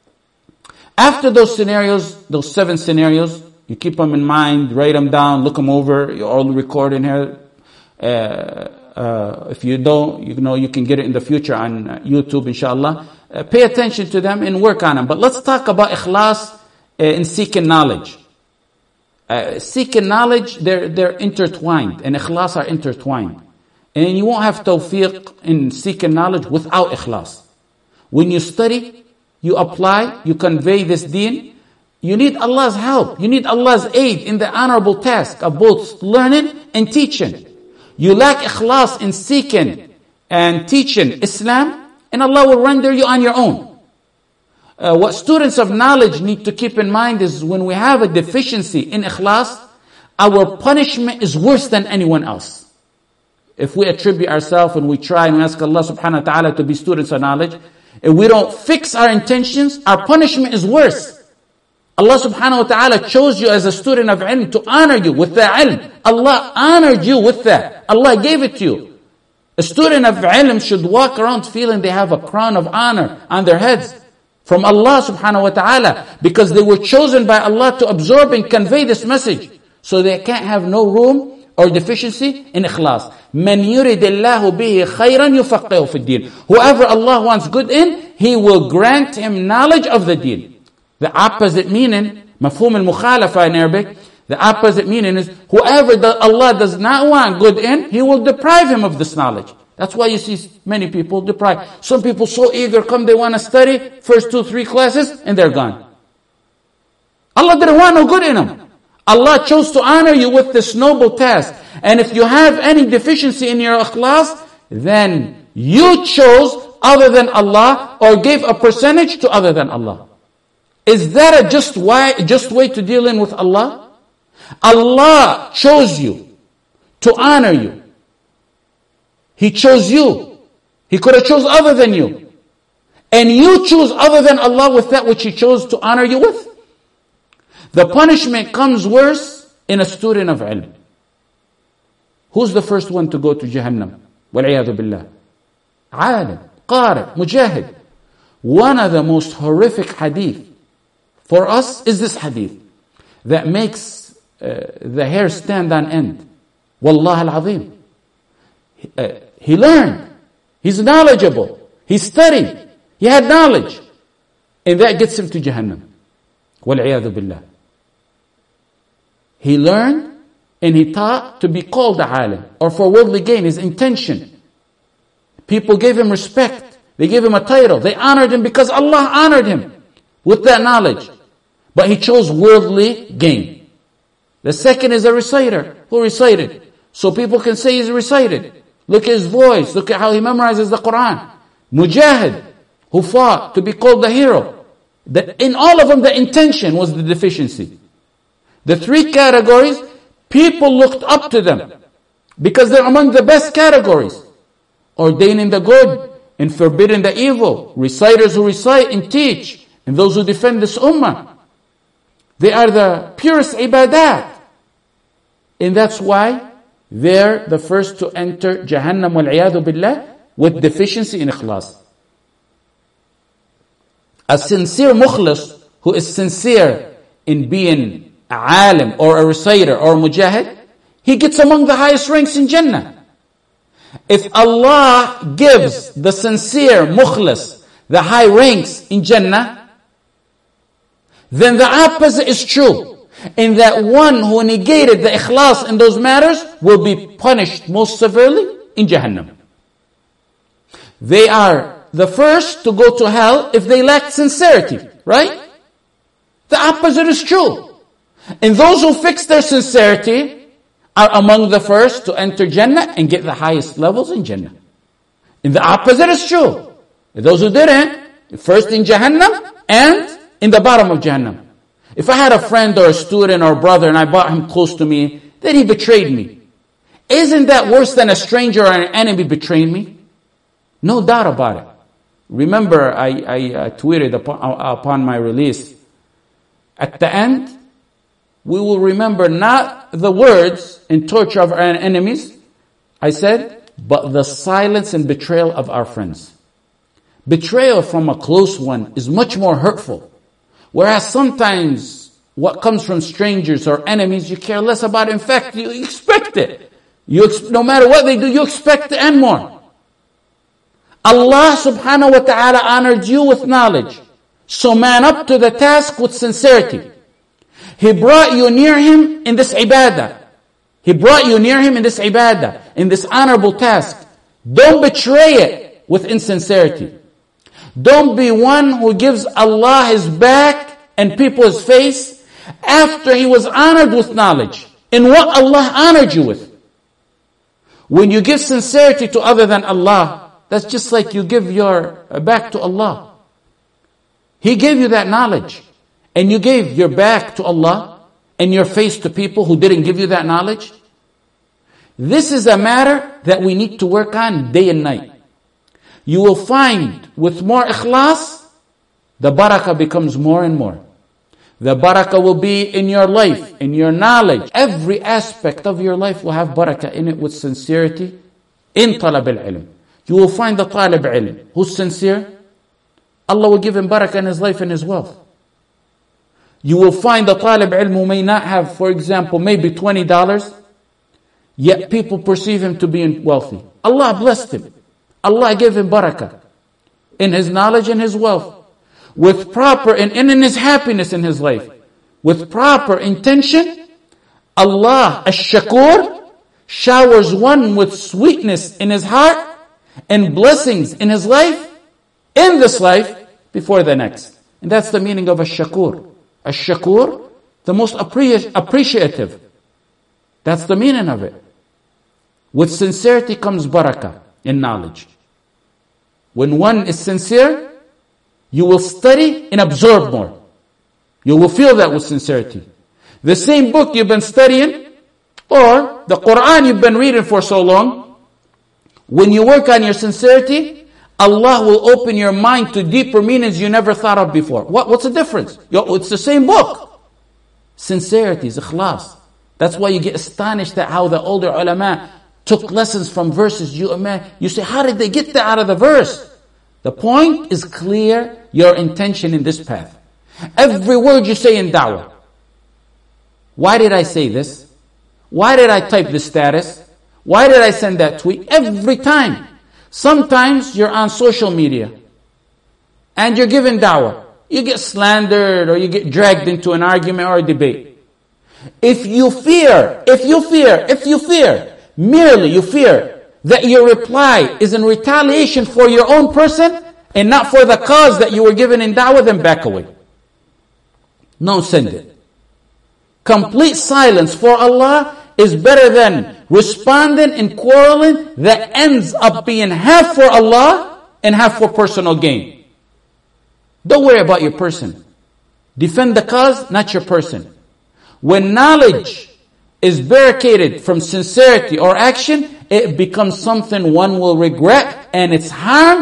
After those scenarios, those seven scenarios, you keep them in mind, write them down, look them over, you're all recording here. Uh, Uh, if you don't, you know, you can get it in the future on uh, YouTube, inshallah. Uh, pay attention to them and work on them. But let's talk about ikhlas uh, in seeking knowledge. Uh, seeking knowledge, they're, they're intertwined, and ikhlas are intertwined. And you won't have tawfiq in seeking knowledge without ikhlas. When you study, you apply, you convey this deen, you need Allah's help. You need Allah's aid in the honorable task of both learning and teaching. You lack ikhlas in seeking and teaching Islam, and Allah will render you on your own. Uh, what students of knowledge need to keep in mind is when we have a deficiency in ikhlas, our punishment is worse than anyone else. If we attribute ourselves and we try and we ask Allah subhanahu wa ta'ala to be students of knowledge, if we don't fix our intentions, our punishment is worse. Allah subhanahu wa ta'ala chose you as a student of ilm to honor you with that ilm. Allah honored you with that. Allah gave it to you. A student of ilm should walk around feeling they have a crown of honor on their heads from Allah subhanahu wa ta'ala, because they were chosen by Allah to absorb and convey this message. So they can't have no room or deficiency in ikhlas. Man yuridillahu bihi khayran yufaqihu fi din. Whoever Allah wants good in, He will grant him knowledge of the deen. The opposite meaning, mafhum al-mukhalafa in Arabic, the opposite meaning is whoever the, Allah does not want good in, He will deprive him of this knowledge. That's why you see many people deprive. Some people so eager, come, they want to study, first two, three classes, and they're gone. Allah didn't want no good in them. Allah chose to honor you with this noble task. And if you have any deficiency in your ikhlas, then you chose other than Allah or gave a percentage to other than Allah. Is that a just way, just way to deal in with Allah? Allah chose you to honor you. He chose you. He could have chose other than you. And you choose other than Allah with that which He chose to honor you with. The punishment comes worse in a student of ilm. Who's the first one to go to Jahannam? Wal-'iyadhu billah. Alim, qari, mujahid. One of the most horrific hadith for us is this hadith that makes uh, the hair stand on end. Wallah al-azim. Uh, he learned. He's knowledgeable. He studied. He had knowledge. And that gets him to Jahannam. Wal-'iyadhu billah. He learned and he taught to be called a alim or for worldly gain, his intention. People gave him respect. They gave him a title. They honored him because Allah honored him with that knowledge. But he chose worldly gain. The second is a reciter who recited. So people can say he's recited. Look at his voice. Look at how he memorizes the Quran. Mujahid, who fought to be called the hero. The, in all of them, the intention was the deficiency. The three categories, people looked up to them because they're among the best categories. Ordaining the good, in forbidding the evil, reciters who recite and teach, and those who defend this ummah. They are the purest ibadat. And that's why they're the first to enter Jahannam wal-'iyadhu billah with deficiency in ikhlas. A sincere mukhlis, who is sincere in being a alim or a reciter or a mujahid, he gets among the highest ranks in Jannah. If Allah gives the sincere mukhlis the high ranks in Jannah, then the opposite is true. In that one who negated the ikhlas in those matters will be punished most severely in Jahannam. They are the first to go to hell if they lack sincerity, right? The opposite is true. And those who fix their sincerity are among the first to enter Jannah and get the highest levels in Jannah. And the opposite is true. Those who didn't, first in Jahannam and in the bottom of Jahannam. If I had a friend or a student or a brother and I brought him close to me, then he betrayed me. Isn't that worse than a stranger or an enemy betraying me? No doubt about it. Remember, I, I uh, tweeted upon, uh, upon my release, at the end, we will remember not the words and torture of our enemies, I said, but the silence and betrayal of our friends. Betrayal from a close one is much more hurtful. Whereas sometimes what comes from strangers or enemies, you care less about. In fact, you expect it. You ex- no matter what they do, you expect it and more. Allah subhanahu wa ta'ala honored you with knowledge. So man up to the task with sincerity. He brought you near Him in this ibadah. He brought you near Him in this ibadah, in this honorable task. Don't betray it with insincerity. Don't be one who gives Allah His back and people His face after He was honored with knowledge in what Allah honored you with. When you give sincerity to other than Allah, that's just like you give your back to Allah. He gave you that knowledge, and you gave your back to Allah and your face to people who didn't give you that knowledge. This is a matter that we need to work on day and night. You will find with more ikhlas, the barakah becomes more and more. The barakah will be in your life, in your knowledge. Every aspect of your life will have barakah in it with sincerity in talab al-ilm. You will find the talib ilm who's sincere. Allah will give him barakah in his life and his wealth. You will find the talib ilm who may not have, for example, maybe twenty dollars, yet people perceive him to be wealthy. Allah blessed him. Allah gave him barakah in his knowledge and his wealth. With proper, and, and in his happiness in his life. With proper intention, Allah, Ash-Shakur, showers one with sweetness in his heart and blessings in his life, in this life, before the next. And that's the meaning of Ash-Shakur. Ash-Shakur, the most appre- appreciative. That's the meaning of it. With sincerity comes barakah in knowledge. When one is sincere, you will study and absorb more. You will feel that with sincerity. The same book you've been studying, or the Quran you've been reading for so long, when you work on your sincerity, Allah will open your mind to deeper meanings you never thought of before. What, what's the difference? Yo, it's the same book. Sincerity is ikhlas. That's why you get astonished at how the older ulama took lessons from verses. You, you say, how did they get that out of the verse? The point is clear, your intention in this path. Every word you say in da'wah. Why did I say this? Why did I type this status? Why did I send that tweet? Every time. Sometimes you're on social media and you're giving da'wah. You get slandered or you get dragged into an argument or a debate. If you fear, if you fear, if you fear, merely you fear that your reply is in retaliation for your own person and not for the cause that you were given in da'wah, then back away. Don't send it. Complete silence for Allah is better than responding and quarreling that ends up being half for Allah and half for personal gain. Don't worry about your person. Defend the cause, not your person. When knowledge is barricaded from sincerity or action, it becomes something one will regret, and its harm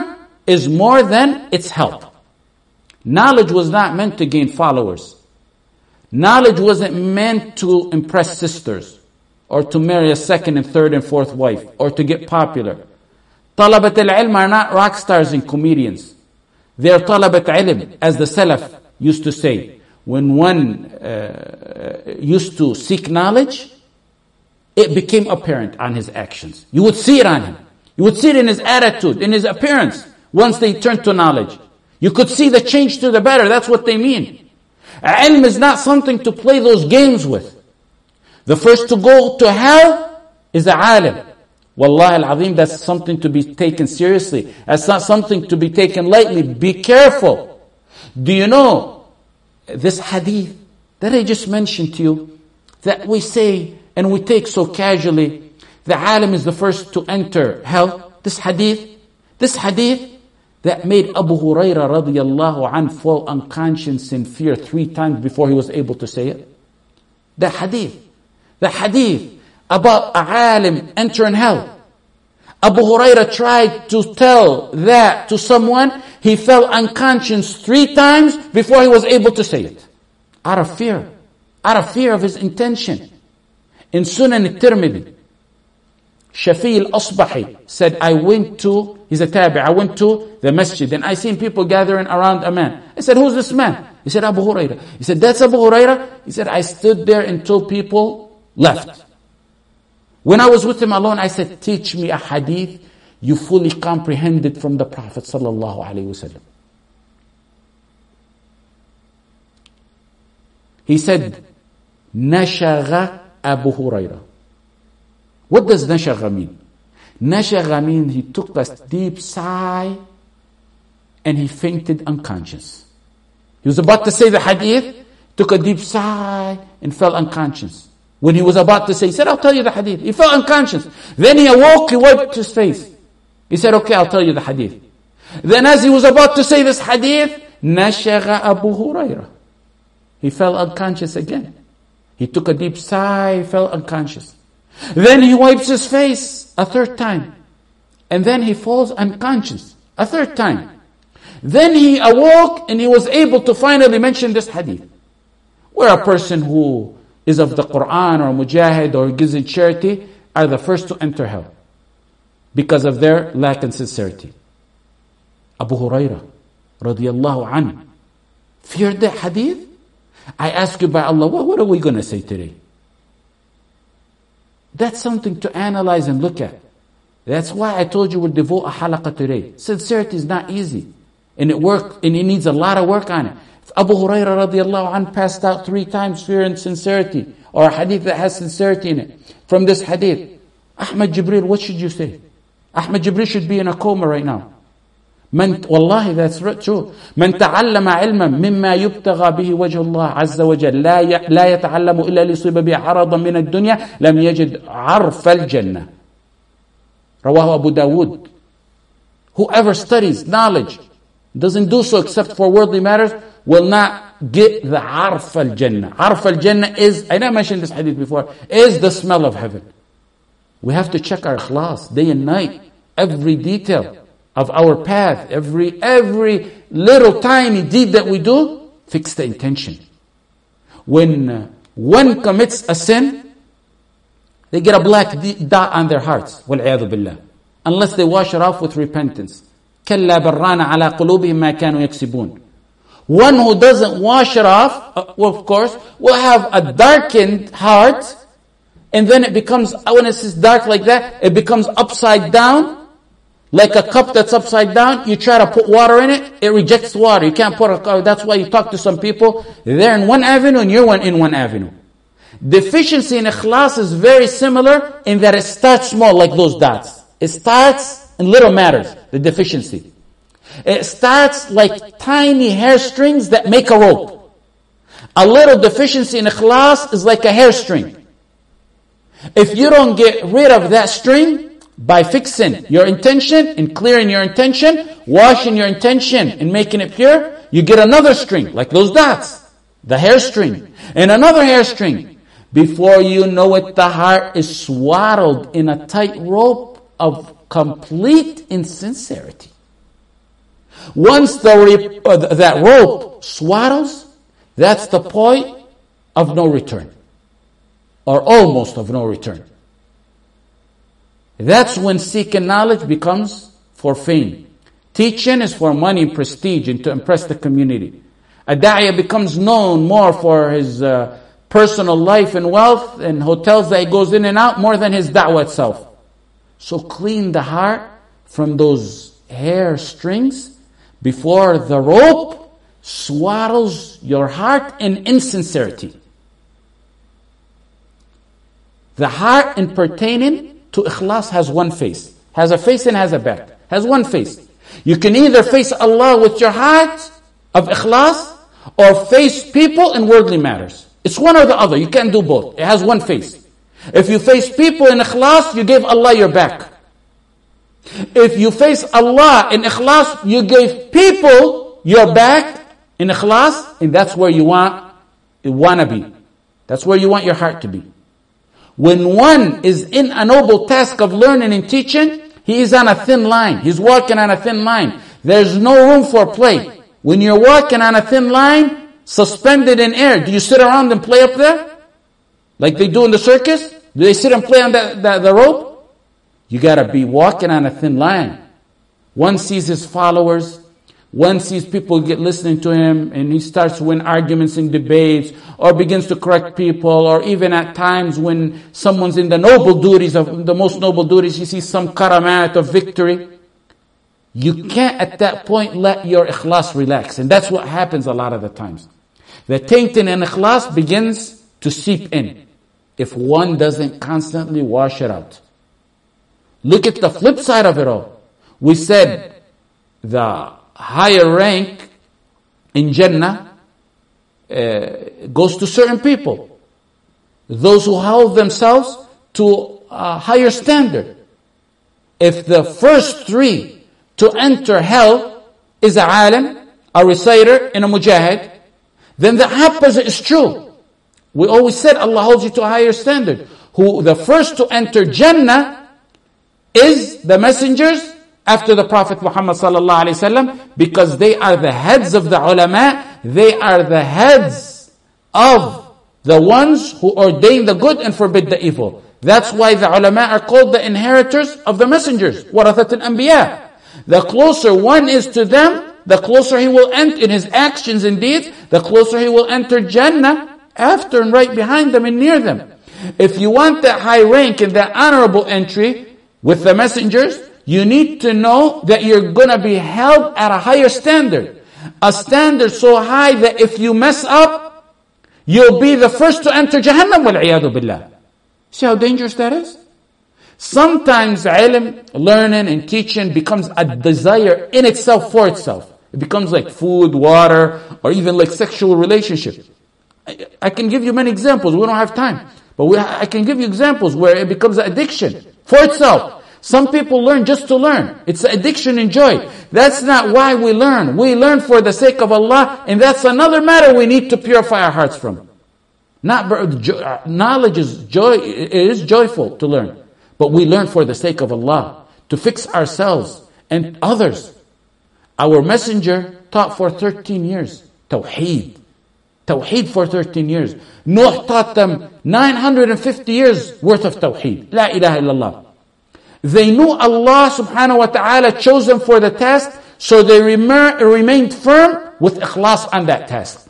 is more than its help. Knowledge was not meant to gain followers. Knowledge wasn't meant to impress sisters, or to marry a second and third and fourth wife, or to get popular. Talabat al-ilm are not rock stars and comedians. They are talabat ilm, as the Salaf used to say. When one uh, used to seek knowledge, it became apparent on his actions. You would see it on him. You would see it in his attitude, in his appearance, once they turned to knowledge. You could see the change to the better. That's what they mean. Ilm is not something to play those games with. The first to go to hell is the alim. Wallahi al-azim, that's something to be taken seriously. That's not something to be taken lightly. Be careful. Do you know this hadith that I just mentioned to you, that we say and we take so casually, the alim is the first to enter hell? This hadith, this hadith that made Abu Huraira radiyallahu anh fall unconscious in fear three times before he was able to say it. The hadith, the hadith about a alim entering hell. Abu Huraira tried to tell that to someone. He fell unconscious three times before he was able to say it. Out of fear. Out of fear of his intention. In Sunan al-Tirmidhi, Shafi al-Asbahi said, I went to, he's a tabi, I went to the masjid and I seen people gathering around a man. I said, who's this man? He said, Abu Huraira. He said, that's Abu Huraira? He said, I stood there until people left. When I was with him alone, I said, teach me a hadith you fully comprehended from the Prophet sallallahu alaihi wasallam. He said, Nashagha Abu Huraira. What does Nashagha mean? Nashagha means he took a deep sigh and he fainted unconscious. He was about to say the hadith, took a deep sigh and fell unconscious. When he was about to say, he said, I'll tell you the hadith. He fell unconscious. Then he awoke, he wiped his face. He said, okay, I'll tell you the hadith. Then as he was about to say this hadith, Nashagha Abu Huraira. He fell unconscious again. He took a deep sigh, fell unconscious. Then he wipes his face a third time. And then he falls unconscious a third time. Then he awoke and he was able to finally mention this hadith. Where a person who is of the Quran or mujahid or gives in charity are the first to enter hell because of their lack in sincerity. Abu Huraira radiyallahu anhu feared that hadith. I ask you by Allah, what, what are we going to say today? That's something to analyze and look at. That's why I told you we'll devote a halaqah today. Sincerity is not easy. And it work, and it needs a lot of work on it. If Abu Huraira radiallahu anhu passed out three times fear and sincerity, or a hadith that has sincerity in it, from this hadith, Ahmad Jibril, what should you say? Ahmad Jibril should be in a coma right now. من والله that's true. من تعلم علما مما يبتغى به وجه الله عز وجل لا لا يتعلم إلا ليصيب به عرضا من الدنيا لم يجد عرف الجنة. رواه Abu Dawud. Whoever studies knowledge doesn't do so except for worldly matters will not get the عرف الجنة. عرف الجنة is, I never mentioned this hadith before, is the smell of heaven. We have to check our ikhlas day and night, every detail of our path, every every little tiny deed that we do, fix the intention. When uh, one commits a sin, they get a black dot on their hearts, وَالْعِيَاذُ بِاللَّهِ, unless they wash it off with repentance. كَلَّا بَرَّانَ عَلَىٰ قُلُوبِهِمْ مَا كَانُوا يَكْسِبُونَ. One who doesn't wash it off, uh, well, of course, will have a darkened heart, and then it becomes, when it's dark like that, it becomes upside down. Like a cup that's upside down, you try to put water in it, it rejects water. You can't put a, that's why you talk to some people, they're in one avenue and you're one in one avenue. Deficiency in ikhlas is very similar in that it starts small like those dots. It starts in little matters, the deficiency. It starts like tiny hair strings that make a rope. A little deficiency in ikhlas is like a hair string. If you don't get rid of that string, by fixing your intention and clearing your intention, washing your intention and making it pure, you get another string, like those dots, the hair string, and another hair string. Before you know it, the heart is swaddled in a tight rope of complete insincerity. Once the re- uh, that rope swaddles, that's the point of no return. Or almost of no return. That's when seeking knowledge becomes for fame. Teaching is for money and prestige and to impress the community. A da'iyah becomes known more for his uh, personal life and wealth and hotels that he goes in and out more than his da'wah itself. So clean the heart from those hair strings before the rope swaddles your heart in insincerity. The heart in pertaining to ikhlas has one face. Has a face and has a back. Has one face. You can either face Allah with your heart of ikhlas or face people in worldly matters. It's one or the other. You can't do both. It has one face. If you face people in ikhlas, you give Allah your back. If you face Allah in ikhlas, you give people your back in ikhlas, and that's where you want, you want to be. That's where you want your heart to be. When one is in a noble task of learning and teaching, he is on a thin line. He's walking on a thin line. There's no room for play. When you're walking on a thin line, suspended in air, do you sit around and play up there? Like they do in the circus? Do they sit and play on the, the, the rope? You gotta be walking on a thin line. One sees his followers. One sees people get listening to him and he starts to win arguments and debates or begins to correct people, or even at times when someone's in the noble duties of the most noble duties, you see some karamat of victory. You can't at that point let your ikhlas relax. And that's what happens a lot of the times. The tainting in ikhlas begins to seep in if one doesn't constantly wash it out. Look at the flip side of it all. We said the higher rank in Jannah uh, goes to certain people. Those who hold themselves to a higher standard. If the first three to enter hell is a alim, a reciter, and a mujahid, then the opposite is true. We always said Allah holds you to a higher standard. Who the first to enter Jannah is the messengers after the Prophet Muhammad sallallahu alaihi wasallam, because they are the heads of the ulama. They are the heads of the ones who ordain the good and forbid the evil. That's why the ulama are called the inheritors of the messengers, warathat al-anbiya. The closer one is to them, the closer he will enter in his actions and deeds, the closer he will enter Jannah after and right behind them and near them. If you want that high rank and that honorable entry with the messengers, you need to know that you're going to be held at a higher standard. A standard so high that if you mess up, you'll be the first to enter Jahannam, wal-'iyadu billah. See how dangerous that is? Sometimes ilm, learning and teaching becomes a desire in itself for itself. It becomes like food, water, or even like sexual relationship. I, I can give you many examples. We don't have time. But we, I can give you examples where it becomes an addiction for itself. Some people learn just to learn. It's an addiction and joy. That's not why we learn. We learn for the sake of Allah, and that's another matter we need to purify our hearts from. Not knowledge is joy. It is joyful to learn, but we learn for the sake of Allah, to fix ourselves and others. Our messenger taught for thirteen years Tawheed. Tawheed for thirteen years. Nuh taught them nine hundred fifty years worth of Tawheed. La ilaha illallah. They knew Allah subhanahu wa ta'ala chose them for the task, so they rem- remained firm with ikhlas on that task.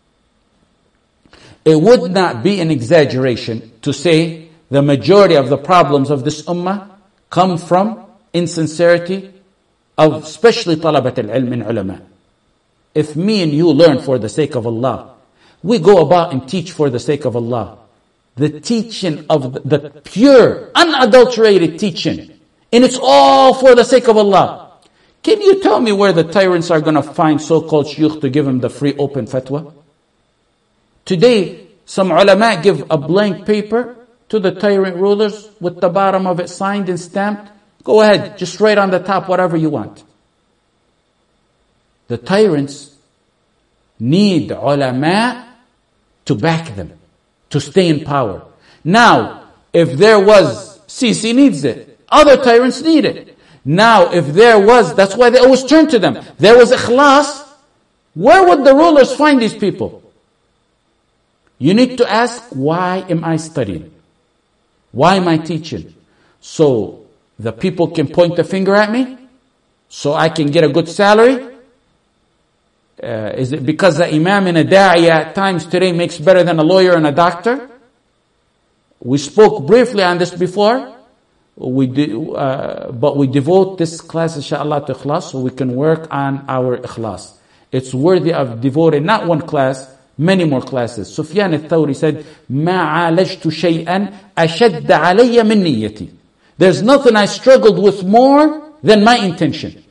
It would not be an exaggeration to say the majority of the problems of this ummah come from insincerity of especially talabat al-ilm and ulama. If me and you learn for the sake of Allah, we go about and teach for the sake of Allah, the teaching of the, the pure, unadulterated teaching, and it's all for the sake of Allah. Can you tell me where the tyrants are going to find so-called shuyukh to give them the free open fatwa? Today, some ulama give a blank paper to the tyrant rulers with the bottom of it signed and stamped. Go ahead, just write on the top whatever you want. The tyrants need ulama to back them, to stay in power. Now, if there was, Sisi needs it. Other tyrants need it. Now, if there was, that's why they always turn to them. There was ikhlas, where would the rulers find these people? You need to ask, why am I studying? Why am I teaching? So the people can point the finger at me? So I can get a good salary? Uh, is it because the imam and a da'i at times today makes better than a lawyer and a doctor? We spoke briefly on this before. We do, uh, but we devote this class, inshallah, to ikhlas, so we can work on our ikhlas. It's worthy of devoting not one class, many more classes. Sufyan al-Thawri said, "Ma alajtu shay'an ashadda alayya min niyyati." There's nothing I struggled with more than my intention.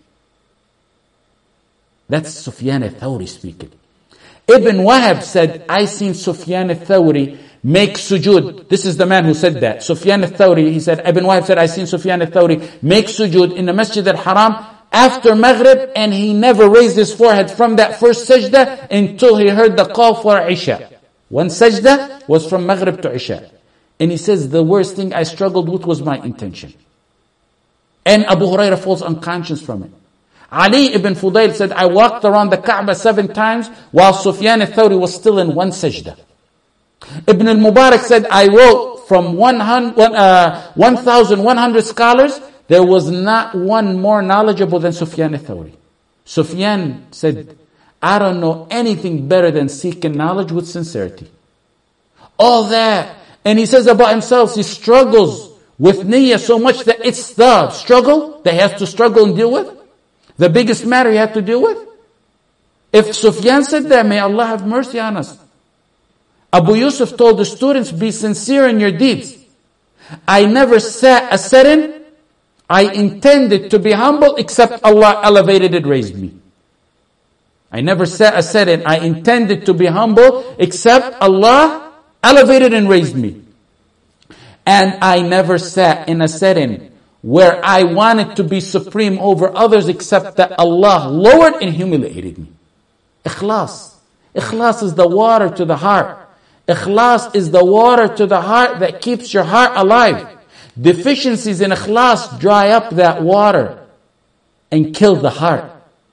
That's Sufyan al-Thawri speaking. Ibn Wahab said, I seen Sufyan al-Thawri make sujood. This is the man who said that. Sufyan al-Thawri, he said, Ibn Wahab said, I seen Sufyan al-Thawri make sujood in the Masjid al-Haram after Maghrib, and he never raised his forehead from that first sajda until he heard the call for Isha. One sajda was from Maghrib to Isha. And he says, the worst thing I struggled with was my intention. And Abu Hurairah falls unconscious from it. Ali ibn Fudayl said, I walked around the Kaaba seven times while Sufyan al-Thawri was still in one sajda. Ibn al-Mubarak said, I wrote from one thousand one hundred scholars, there was not one more knowledgeable than Sufyan al-Thawri. Sufyan said, I don't know anything better than seeking knowledge with sincerity. All that. And he says about himself, he struggles with niyyah so much that it's the struggle that he has to struggle and deal with. The biggest matter he had to deal with. If Sufyan said that, may Allah have mercy on us. Abu Yusuf told the students, be sincere in your deeds. I never sat a setting I intended to be humble except Allah elevated and raised me. I never sat a setting I intended to be humble except Allah elevated and raised me. And I never sat in a setting where I wanted to be supreme over others except that Allah lowered and humiliated me. Ikhlas. Ikhlas is the water to the heart. Ikhlas is the water to the heart that keeps your heart alive. Deficiencies in ikhlas dry up that water and kill the heart.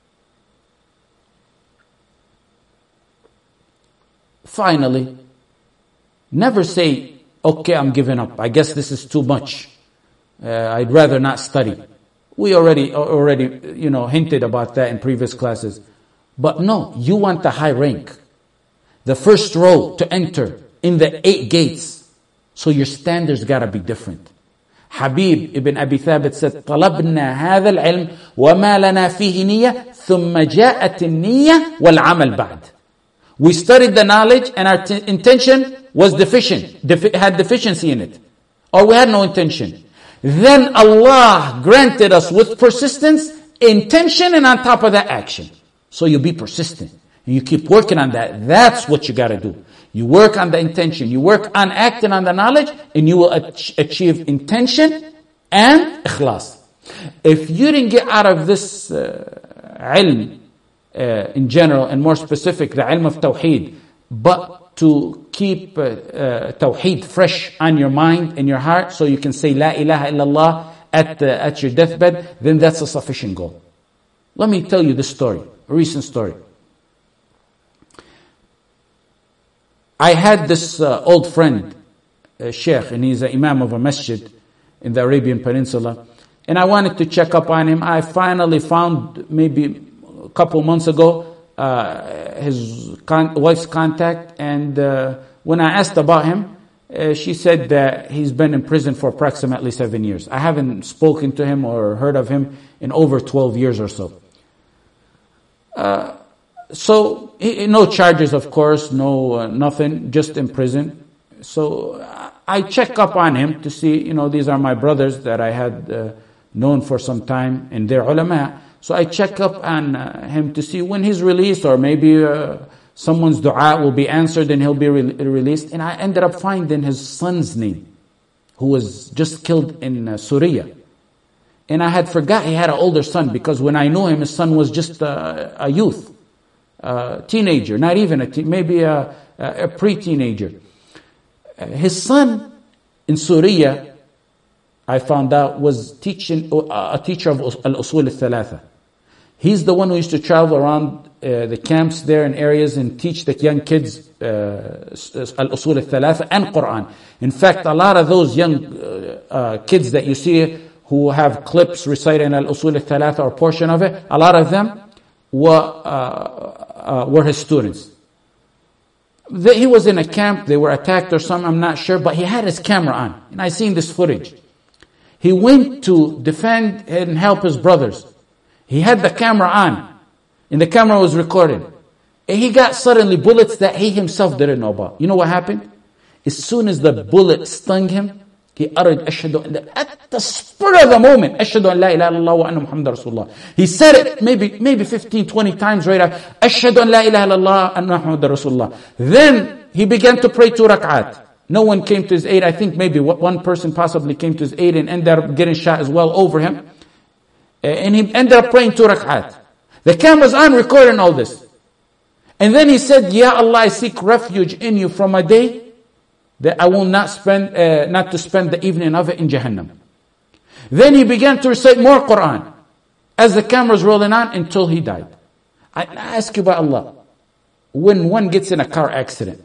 Finally, never say, okay, I'm giving up. I guess this is too much. Uh, I'd rather not study. We already, already, you know, hinted about that in previous classes. But no, you want the high rank. The first row to enter in the eight gates. So your standards gotta be different. Habib ibn Abi Thabit said, طلبنا هذا العلم وما لنا فيه نية ثم جاءت النية والعمل بعد. We studied the knowledge and our t- intention was deficient, defi- had deficiency in it. Or we had no intention. Then Allah granted us with persistence, intention, and on top of that action. So you be persistent. And you keep working on that. That's what you gotta do. You work on the intention. You work on acting on the knowledge, and you will ach- achieve intention and ikhlas. If you didn't get out of this uh, ilm uh, in general, and more specific, the ilm of tawheed, but to keep uh, uh, tawheed fresh on your mind and your heart, so you can say La ilaha illallah at, uh, at your deathbed, then that's a sufficient goal. Let me tell you this story, a recent story. I had this uh, old friend, uh, Sheikh, and he's an imam of a masjid in the Arabian Peninsula. And I wanted to check up on him. I finally found, maybe a couple months ago, uh, his con- wife's contact. And uh, when I asked about him, uh, she said that he's been in prison for approximately seven years. I haven't spoken to him or heard of him in over twelve years or so. Uh, So, no charges, of course, no, uh, nothing, just in prison. So, I check up on him to see, you know, these are my brothers that I had uh, known for some time, and they're ulama. So, I check up on uh, him to see when he's released, or maybe uh, someone's dua will be answered and he'll be re- released. And I ended up finding his son's name, who was just killed in uh, Syria. And I had forgot he had an older son, because when I knew him, his son was just uh, a youth. Uh, teenager, not even a teen, maybe a, a, a pre-teenager. Uh, his son in Syria I found out, was teaching a teacher of Al-Usul Al-Thalatha. He's the one who used to travel around uh, the camps there in areas and teach the young kids uh, Al-Usul Al-Thalatha and Quran. In fact, a lot of those young uh, uh, kids that you see who have clips reciting Al-Usul Al-Thalatha or portion of it, a lot of them were, uh, uh, were his students. The, he was in a camp, they were attacked or something, I'm not sure, but he had his camera on. And I seen this footage. He went to defend and help his brothers. He had the camera on, and the camera was recording. And he got suddenly bullets that he himself didn't know about. You know what happened? As soon as the bullet stung him, he uttered, Ashhadu, at the spur of the moment, Ashhadu an la ilaha illallah wa anna Muhammad Rasulullah. He said it maybe, maybe fifteen, twenty times right after, Ashhadu an la ilaha illallah anna Muhammad Rasulullah. Then he began to pray two rak'at. No one came to his aid. I think maybe one person possibly came to his aid and ended up getting shot as well over him. And he ended up praying two rak'at. The camera's on recording all this. And then he said, Ya Allah, I seek refuge in you from a day that I will not spend, uh, not to spend the evening of it in Jahannam. Then he began to recite more Quran as the camera's rolling on until he died. I ask you by Allah, when one gets in a car accident,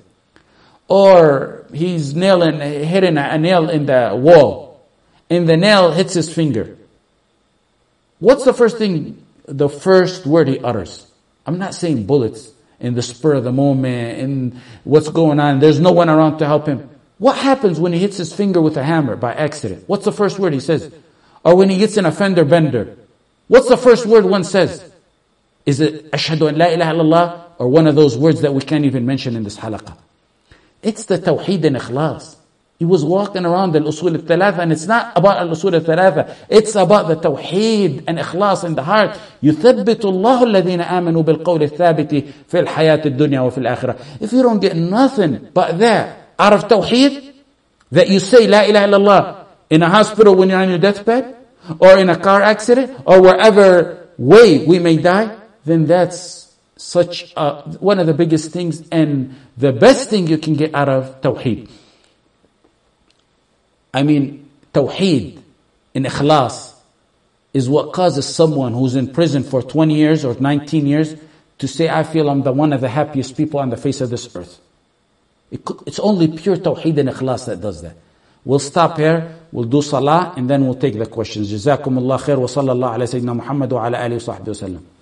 or he's nailing, hitting a nail in the wall, and the nail hits his finger, what's the first thing, the first word he utters? I'm not saying bullets in the spur of the moment and what's going on. There's no one around to help him. What happens when he hits his finger with a hammer by accident? What's the first word he says? Or when he gets in a fender bender, what's the first word one says? Is it Ashhadu an la ilaha illallah, or one of those words that we can't even mention in this halaqah? It's the Tawheed and Ikhlas. He was walking around Al-Usul Al-Thalatha, and it's not about Al-Usul Al-Thalatha. It's about the Tawheed and Ikhlas in the heart. يُثَبِّتُ اللَّهُ الَّذِينَ آمَنُوا بِالْقَوْلِ الثَّابِتِ فِي الْحَيَاةِ الدُّنْيَا وَفِي الْآخِرَةِ. If you don't get nothing but that out of Tawheed, that you say La ilaha illallah in a hospital when you're on your deathbed, or in a car accident, or wherever way we may die, then that's such a, one of the biggest things and the best thing you can get out of Tawheed. I mean, Tawheed in Ikhlas is what causes someone who's in prison for twenty years or nineteen years to say, I feel I'm the one of the happiest people on the face of this earth. It could, it's only pure Tawheed and Ikhlas that does that. We'll stop here, we'll do salah, and then we'll take the questions. Jazakumullah khair wa sallallahu ala Sayyidina Muhammad wa ala alihi wa sahbihi wa sallam.